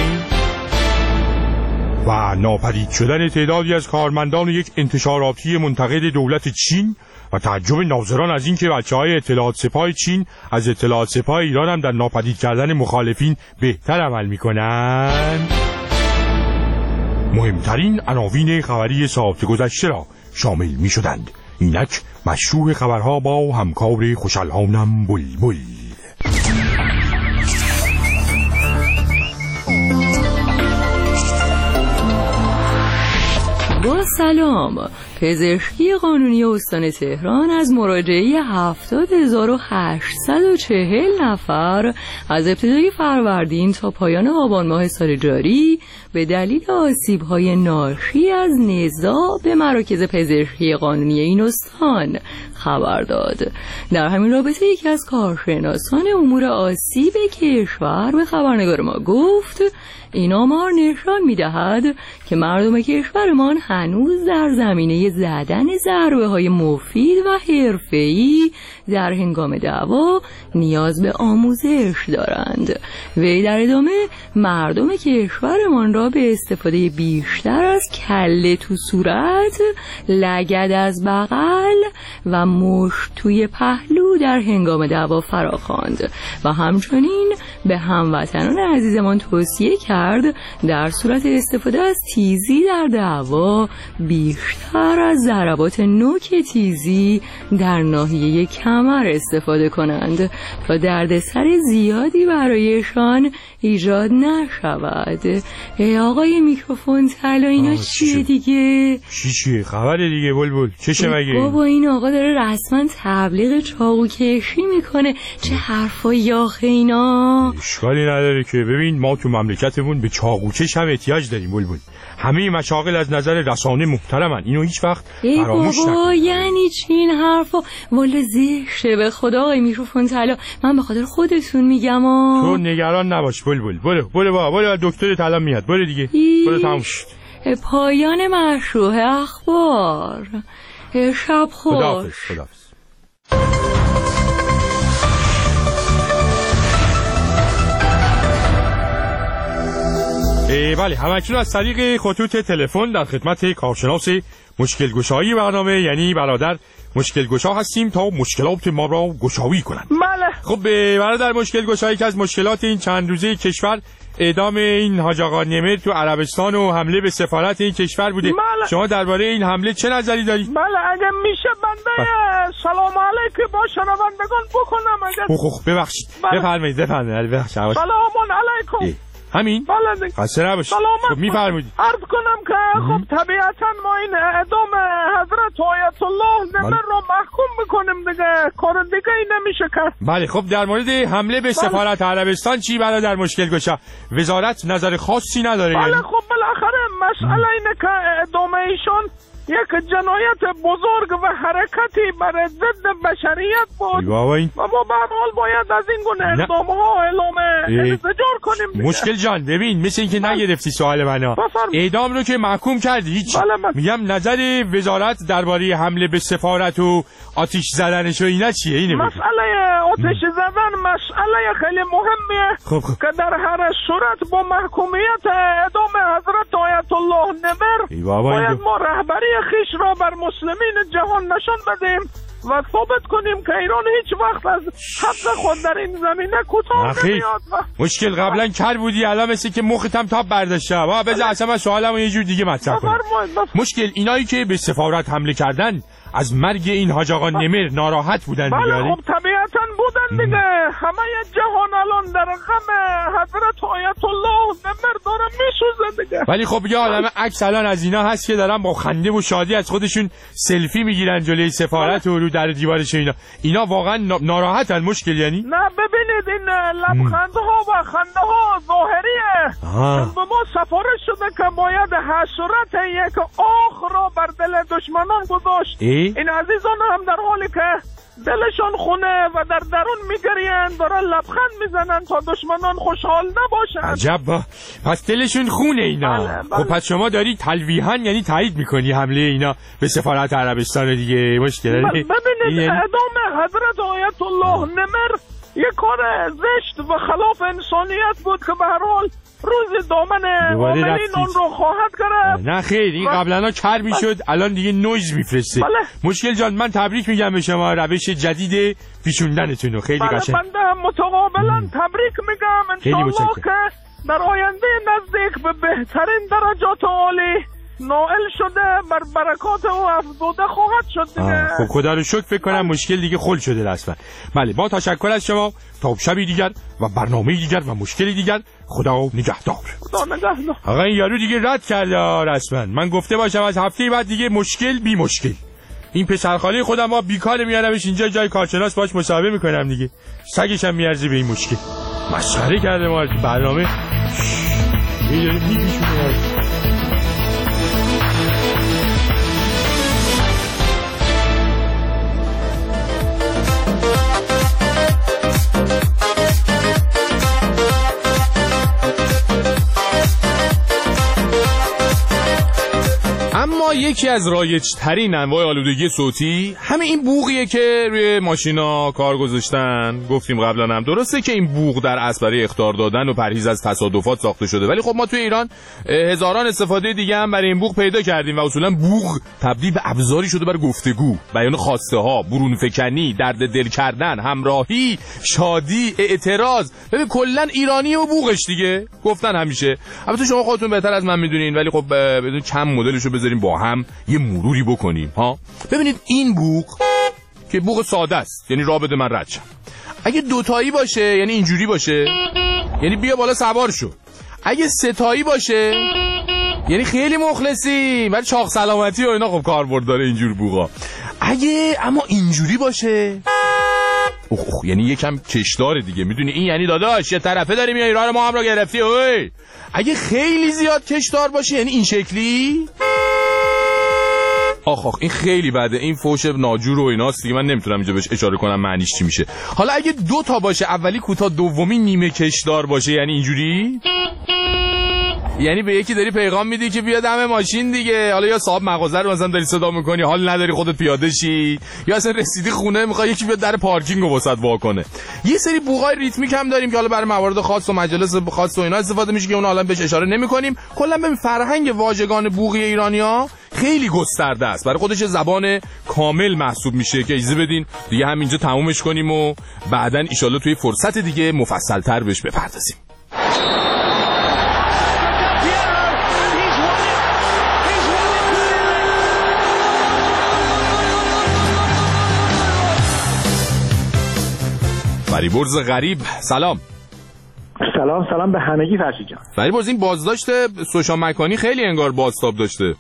و ناپدید شدن تعدادی از کارمندان یک انتشاراتی منتقد دولت چین و تعجب ناظران از اینکه بچه‌های اطلاعات سپاه چین از اطلاعات سپاه ایران هم در ناپدید کردن مخالفین بهتر عمل میکنن. مهمترین عناوین خبری ساعت گذشته را شامل می شدند. اینک مشروع خبرها با همکار خوشالهانم بلبل. با سلام. پزشکی قانونی استان تهران از مراجعه 70,840 نفر از ابتدای فروردین تا پایان آبان ماه سال جاری به دلیل آسیب‌های ناشی از نزاع به مراکز پزشکی قانونی این استان خبر داد. در همین رابطه یکی از کارشناسان امور آسیب کشور به خبرنگار ما گفت این آمار نشان می‌دهد که مردم کشورمان هنوز در زمینه زدن ضربه‌های مفید و حرفه‌ای در هنگام دعوا نیاز به آموزش دارند. وی در ادامه مردم کشورمان را به استفاده بیشتر از کله تو صورت، لگد از بغل و مشت توی پهلو در هنگام دعوا فراخواند و همچنین به هموطنان عزیزمان توصیه کرد در صورت استفاده از تیزی در دعوا بیشتر از ضربات نوک تیزی در ناحیه کمر استفاده کنند تا دردسر زیادی برایشان ایجاد نشود. آقای میکروفون طلا اینا چیه دیگه؟ چیه خبره دیگه بلبل؟ چشه مگه؟ بابا این آقا داره رسما تبلیغ چاقو کشی میکنه. چه حرفایی آخه اینا؟ اشکالی نداره که ببین ما تو مملکتمون به چاقوکش هم احتیاج داریم بلبل. همه مشاغل از نظر رسانه محترمن، اینو هیچ وقت فراموش نکن. بابا یعنی چی این حرفا؟ والا زشته به خدا آقای میکروفون طلا، من به خاطر خودتون میگم تو نگران نباش بلبل. برو دکتر طلا میاد. برو دیگه. برو تموم شد. پایان مشروع اخبار. شب خوش. خداحافظ. بله همکنون از طریق خطوط تلفن در خدمت کارشناس مشکل گشایی برنامه یعنی برادر مشکل گشا هستیم تا مشکلات ما را گشایی کنند. بله. خب برادر مشکل گشایی که از مشکلات این چند روزه کشور اعدام این حاج آقا نمر تو عربستان و حمله به سفارت این کشور بوده. بله. شما درباره این حمله چه نظری دارید؟ بله اگه میشه بنده سلام علیکم با شنوندگان بکنم اگه ببخشید. بفرمایید. سلام علیکم. همین؟ بله. خسته نباشید. سلامت. میفرمایید. عرض کنم که خب طبیعتا ما این اعدام حضرت آیت الله نمر رو محکوم میکنیم دیگه، کار دیگه ای نمیشه کرد. بله خب در مورد حمله به سفارت عربستان چی برادر مشکل گشا؟ وزارت نظر خاصی نداره؟ بله خب بالاخره مسئله اینه که اعدام ایشون یک جنایت بزرگ و حرکتی برای ضد بشریت بود و ما به هر حال باید از این گونه اقدام‌ها اعلام انزجار کنیم. مشکل جان ببین مثل اینکه نگرفتی سوال منو. اعدام رو که محکوم کردی هیچ. میگم نظر وزارت درباره حمله به سفارت و آتش زدنش و اینا چیه؟ اینه مسئله آتش زدن مسئله خیلی مهمیه که در هر صورت با محکومیت اعدام حضرت آیت الله نمر باید ما رهبری خیش را بر مسلمین جهان نشان بدیم و ثابت کنیم که ایران هیچ وقت از حق خود در این زمینه کوتاه نمیاد. مشکل قبلا کر بودی الان مثل که مختم تاب برداشته. بذار اصلا سوالمو یه جور دیگه مطرح کنم. مشکل اینایی که به سفارت حمله کردن از مرگ این حاج آقا نمر ناراحت بودن دیگه؟ بله خب طبیعتا بودن دیگه. همه جهان الان در غم حضرت آیت الله نمر داره میسوزه دیگه. ولی خب یه عالمه عکس الان از اینا هست که دارن با خنده و شادی از خودشون سلفی میگیرن جلوی سفارت و رو در دیوارش. اینا واقعا ناراحتن مشکل یعنی؟ نه ببینید این لبخندها و خنده ها ظاهریه. به ما سفارش شده که باید حسرت یک آخ را بر دل دشمنان گذاشت. این عزیزان هم در حالی که دلشان خونه و در درون میگریند دارن لبخند میزنن تا دشمنان خوشحال نباشن. عجب پس دلشون خونه اینا. خب پس شما داری تلویحاً یعنی تایید میکنی حمله اینا به سفارت عربستان دیگه؟ مشکل ببینید اعدام حضرت آیت الله نمر یک کار زشت و خلاف انسانیت بود که به هر حال روز دامن مؤمنین اون رو خواهد گرفت. نه خیر این قبلا کر میشد الان دیگه نویز میفرسته. مشکل جان من تبریک میگم به شما روش جدید پیچوندنتون رو. خیلی قشنگ. بنده هم متقابلا تبریک میگم انشالله که در آینده نزدیک به بهترین درجات عالی نائل شده، بر برکات او افزوده خواهد شد دیگه. خب خدا رو شکر، فکر کنم مشکل دیگه حل شده رسما. بله با تشکر از شما، تا شبی دیگر و برنامه دیگر و مشکلی دیگر، خدا نگهدار. خدا نگهدار. آقا این یارو دیگه رد کرد رسما. من گفته باشم از هفته بعد دیگه مشکل بی مشکل. این پسرخاله خودم ما بیکار میارمش اینجا، جای کارشناس باش مصاحبه میکنم دیگه. سگش هم میارزه به این مشکل. مسخره کرده ما برنامه. یه داره میپیشونه. اما یکی از رایج‌ترین انواع آلودگی صوتی همین این بوقیه که روی ماشینا کار گذاشتن. گفتیم قبلا هم درسته که این بوق در اصل برای اخطار دادن و پرهیز از تصادفات ساخته شده، ولی خب ما توی ایران هزاران استفاده دیگه هم برای این بوق پیدا کردیم و اصولا بوق تبدیل به ابزاری شده برای گفتگو، بیان خواسته ها، برون فکنی، درد دل کردن، همراهی، شادی، اعتراض. ببین کلا ایرانی و بوقش دیگه گفتن همیشه. البته شما خودتون بهتر از من میدونین، ولی خب بدون چند مدلشو بذاریم با هم یه مروری بکنیم ها. ببینید این بوق که بوق ساده است، یعنی راه بده من رد شم. اگه دوتایی باشه یعنی اینجوری باشه، یعنی بیا بالا سوار شو. اگه ستایی باشه یعنی خیلی مخلصی، ولی چاق سلامتی و اینا خب کاربرد داره اینجور بوقا. اگه اما اینجوری باشه یعنی یکم کشداره دیگه، میدونی این یعنی داداش یه طرفه داری میای راه ما هم رو گرفتی. اوی اگه خیلی زیاد کشدار باشه یعنی این شکلی. آخ این خیلی بده، این فوش ناجور و ایناست دیگه، من نمیتونم اینجا بهش اشاره کنم معنیش چی میشه. حالا اگه دو تا باشه، اولی کوتاه دومی نیمه کشدار باشه یعنی اینجوری، یعنی به یکی داری پیغام میدی که بیا دم ماشین دیگه. حالا یا صاحب مغازه رو مثلا داری صدا میکنی، حال نداری خودت پیاده شی، یا اصلا رسیدی خونه میخوای یکی بیاد در پارکینگ رو واسط وا کنه. یه سری بوقای ریتمیک هم داریم که حالا برای موارد خاص و مجالس خاص و اینا استفاده میشه که اون الان بهش اشاره نمیکنیم. کلا ببین فرهنگ واژگان بوقی ایرانی‌ها خیلی گسترده است، برای خودش زبان کامل محسوب میشه که اجازه بدین دیگه همینجا تمومش کنیم و بعدن ان شاءالله توی فرصت دیگه مفصل‌تر بهش بپردازیم. فریبرز غریب سلام. سلام به همگی فرشید جان. فریبرز این بازداشت سوشا مکانی خیلی انگار بازتاب داشته.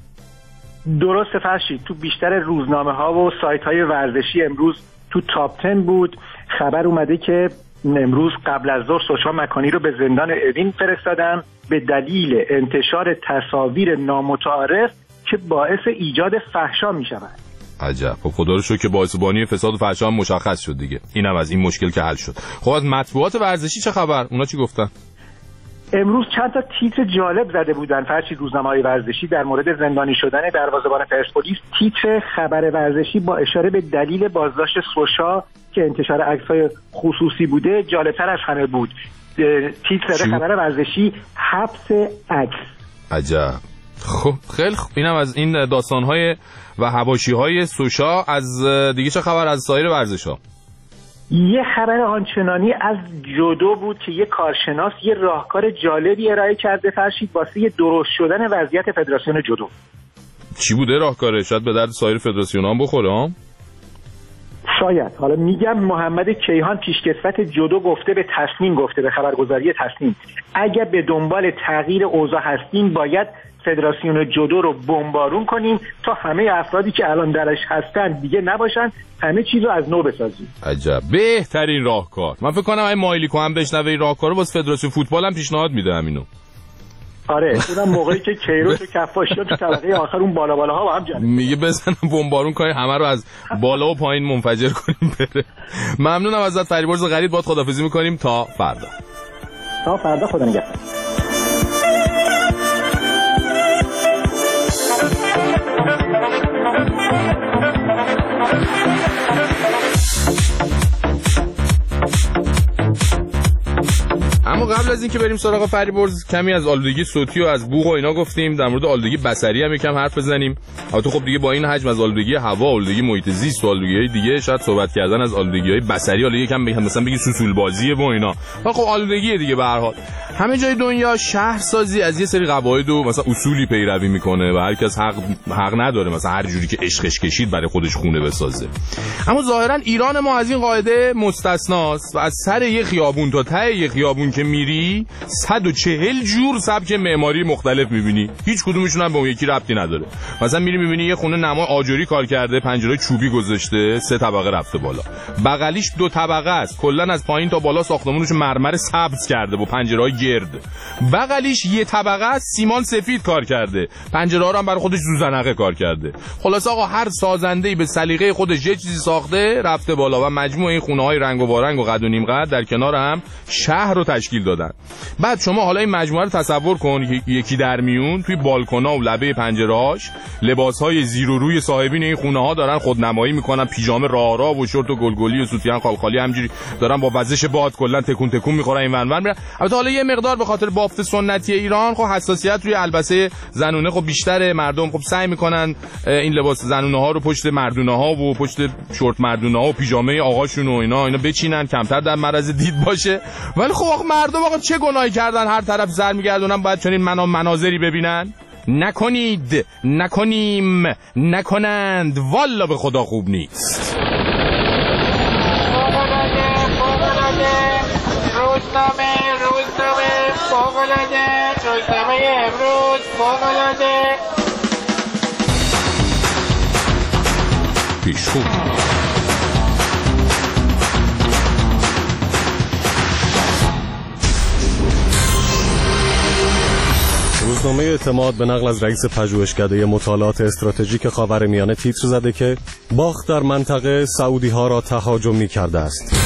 درست فرشید، تو بیشتر روزنامه ها و سایت های ورزشی امروز تو تاپ 10 بود. خبر اومده که امروز قبل از ظهر سوشا مکانی رو به زندان اوین فرستادن به دلیل انتشار تصاویر نامتعارف که باعث ایجاد فحشا میشود. عجب. خب خدا رو شکر که باعث بانی فساد و فحشا هم مشخص شد دیگه. اینم از این مشکل که حل شد. خب از مطبوعات ورزشی چه خبر؟ اونا چی گفتن؟ امروز چند تا تیتر جالب زده بودن فرشید روزنامه‌های ورزشی در مورد زندانی شدن دروازه‌بان پرسپولیس. تیتر خبر ورزشی با اشاره به دلیل بازداشت سوشا که انتشار عکس‌های خصوصی بوده جالب‌تر از همه بود. تیتر خبر ورزشی حبس عکس. عجب. خب خیلی خوب. اینم از این داستان‌های و حواشی‌های سوشا. از دیگه چه خبر از سایر ورزش‌ها؟ یه خبر آنچنانی از جودو بود که یه کارشناس یه راهکار جالبی ارائه کرده فرشید واسه درست شدن وضعیت فدراسیون جودو. چی بوده راهکارش؟ شاید به درد سایر فدراسیون‌ها هم بخوره ها؟ شاید. حالا میگم محمد کیهان پیشکسوت جودو گفته به تصمیم، گفته به خبرگزاری تصمیم اگه به دنبال تغییر اوضاع هستین باید فدراسیون جودو رو بمبارون کنیم تا همه افرادی که الان درش هستن دیگه نباشن، همه چیز رو از نو بسازیم. عجب. بهترین راهکار. من فکر کنم این مایلیکو هم بشنوه این راهکار رو واسه فدراسیون فوتبال هم پیشنهاد میده همینو. آره اونم موقعی که کیروش و کفاشی تو طبقه آخر اون بالاها با هم جمع میگه بزنم بمبارون کنیم همه رو از بالا و پایین منفجر کنیم بره. ممنونم ازت فریبرز غریب. باهات خداحافظی میکنیم تا فردا. خدا نگهدار. اما قبل از اینکه بریم سراغ فریبرز کمی از آلودگی صوتی و از بوق و اینا گفتیم، در مورد آلودگی بصری هم یکم حرف بزنیم. البته خب دیگه با این حجم از آلودگی هوا، آلودگی محیط زیست و آلودگی‌های دیگه شاید صحبت کردن از آلودگی‌های بصری حالا یکم بگم مثلا بگی سوسول بازیه و اینا، خب آلودگی دیگه به هر حال. همه جای دنیا شهرسازی از یه سری قواعد و مثلا اصولی پیروی میکنه و هر کس حق نداره مثلا هر جوری که عشقش کشید برای خودش خونه بسازه. اما ظاهرا ایران ما از این قاعده مستثناست و از سر یه خیابون تا ته یه خیابون که میری 140 جور سبک معماری مختلف میبینی، هیچ کدومشون هم به اون یکی ربطی نداره. مثلا میری میبینی یه خونه نما آجوری کار کرده، پنجره چوبی گذاشته، 3 طبقه رفته بالا، بغلیش 2 طبقه است، کلا از پایین تا بالا ساختمونش مرمر سبز کرده با پنجره‌های گرد، بغلیش 1 طبقه است سیمان سفید کار کرده، پنجره‌ها رو هم برای خودش زوزنقه کار کرده. خلاص آقا هر سازنده‌ای به سلیقه خودش یه چیزی ساخته رفته بالا و مجموع این خونه‌های رنگ و وارنگ و قد و نیم قد در کنار هم شهر رو تشکیل دادن. بعد شما حالا این مجموعه رو تصور کن، یکی در میون توی بالکنا و لبه پنجره‌هاش لباس‌های زیر و روی صاحبین این خونه‌ها دارن خودنمایی میکنن، پیژامه رارا و شورت و گلگلی و سوتیان خالخالی همجوری دارن با وزش باد کلا تکون تکون میخورن این ون ون میرن. البته حالا یه مقدار به خاطر بافت سنتی ایران خب حساسیت روی البسه زنونه خب بیشتره، مردم خب سعی میکنن این لباس زنونه ها رو پشت مردونه ها و پشت شورت مردونه ها و پیژامه آقاشون و اینا بچینن کمتر در معرض دید باشه. ولی خب مردم آقا چه گناهی کردن هر طرف سر میگردونن باید چنین مناظری ببینن؟ نکنید، نکنیم، نکنند، والا به خدا خوب نیست. روزنامه امروز فوق‌العاده پیشخون. روزنامه اعتماد به نقل از رئیس پژوهشکده مطالعات استراتژیک خاورمیانه تیتر زده که باخت در منطقه سعودی ها را تهاجمی کرده است.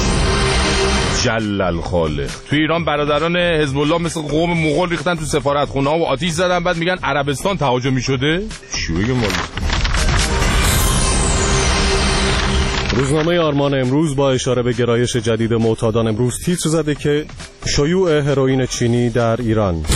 جلل خالق. تو ایران برادران حزب الله مثل قوم مغول ریختن تو سفارتخونه ها و آتش زدن، بعد میگن عربستان تهاجمی شده. چی بگم والا؟ روزنامه آرمان امروز با اشاره به گرایش جدید معتادان امروز تیتر زده که شیوع هروئین چینی در ایران.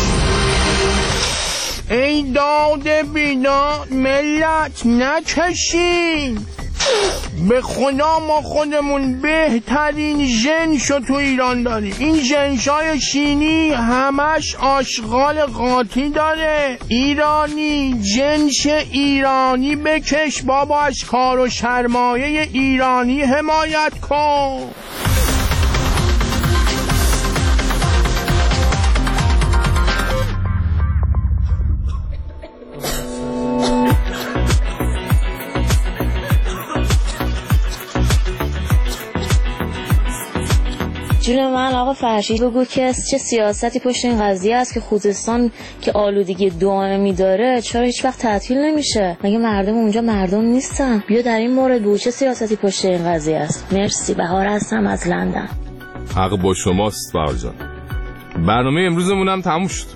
ای داد بیداد ملت نکشین، به خدا ما خودمون بهترین ژنشو تو ایران داریم. این ژنشای چینی همش آشغال قاطی داره. ایرانی جنش ایرانی بکش بابا، از کار و سرمایه ایرانی حمایت کن. جون من آقا فرشید بگو که چه سیاستی پشت این قضیه است که خوزستان که آلودگی دائمی داره چرا هیچ وقت تعطیل نمیشه؟ مگه مردم اونجا مردم نیستن؟ بیا در این مورد بگو چه سیاستی پشت این قضیه است. مرسی. بهار هستم از لندن. حق با شماست بهار جان. برنامه امروزمون هم تموم شد،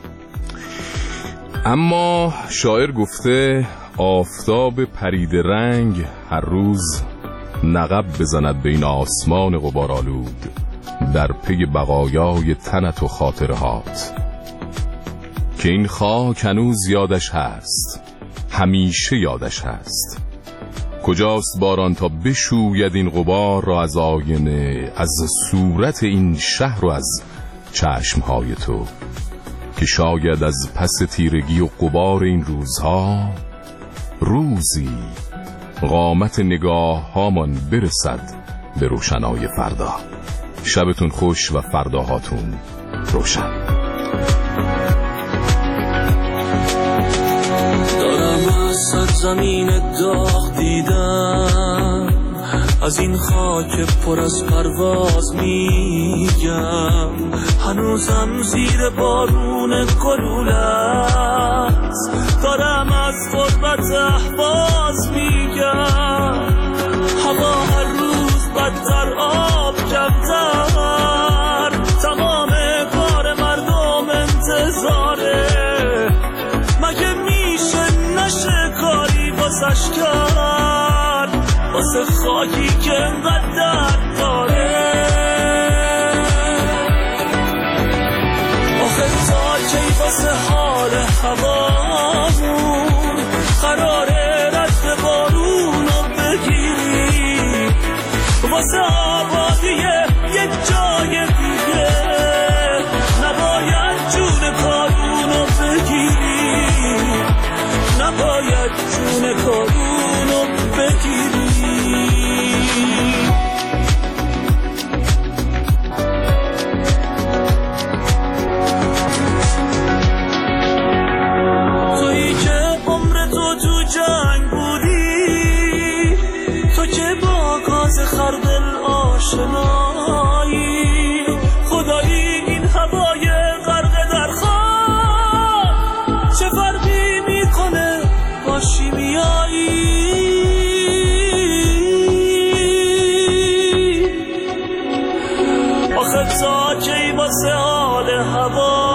اما شاعر گفته آفتاب پرید رنگ هر روز نقب بزند بین آسمان غبارآلود، در پی بقایای تنت و خاطرهات، که این خاک هنوز یادش هست، همیشه یادش هست. کجاست باران تا بشوید این غبار را از آینه، از صورت این شهر و از چشمهای تو، که شاید از پس تیرگی و غبار این روزها روزی قامت نگاه هامان برسد به روشنای فردا. شبتون خوش و فرداهاتون روشن. دارم از سرزمین داغ دیدم، از این خاک پر از پرواز میگم، هنوزم زیر بارون گلوله است، دارم از غربت احواز میگم، هوا هر روز بدتر آب کمتر، تمام کار مردم انتظاره، مگه میشه نشه کاری واسش کرد، واسه خاکی که انقدر درد داره. آخه تا کی واسه حال هوامون آشنایی خدایی این هوای غرق در خاک چه فرقی میکنه با شیمیایی آخه تا کی واسه حال هوا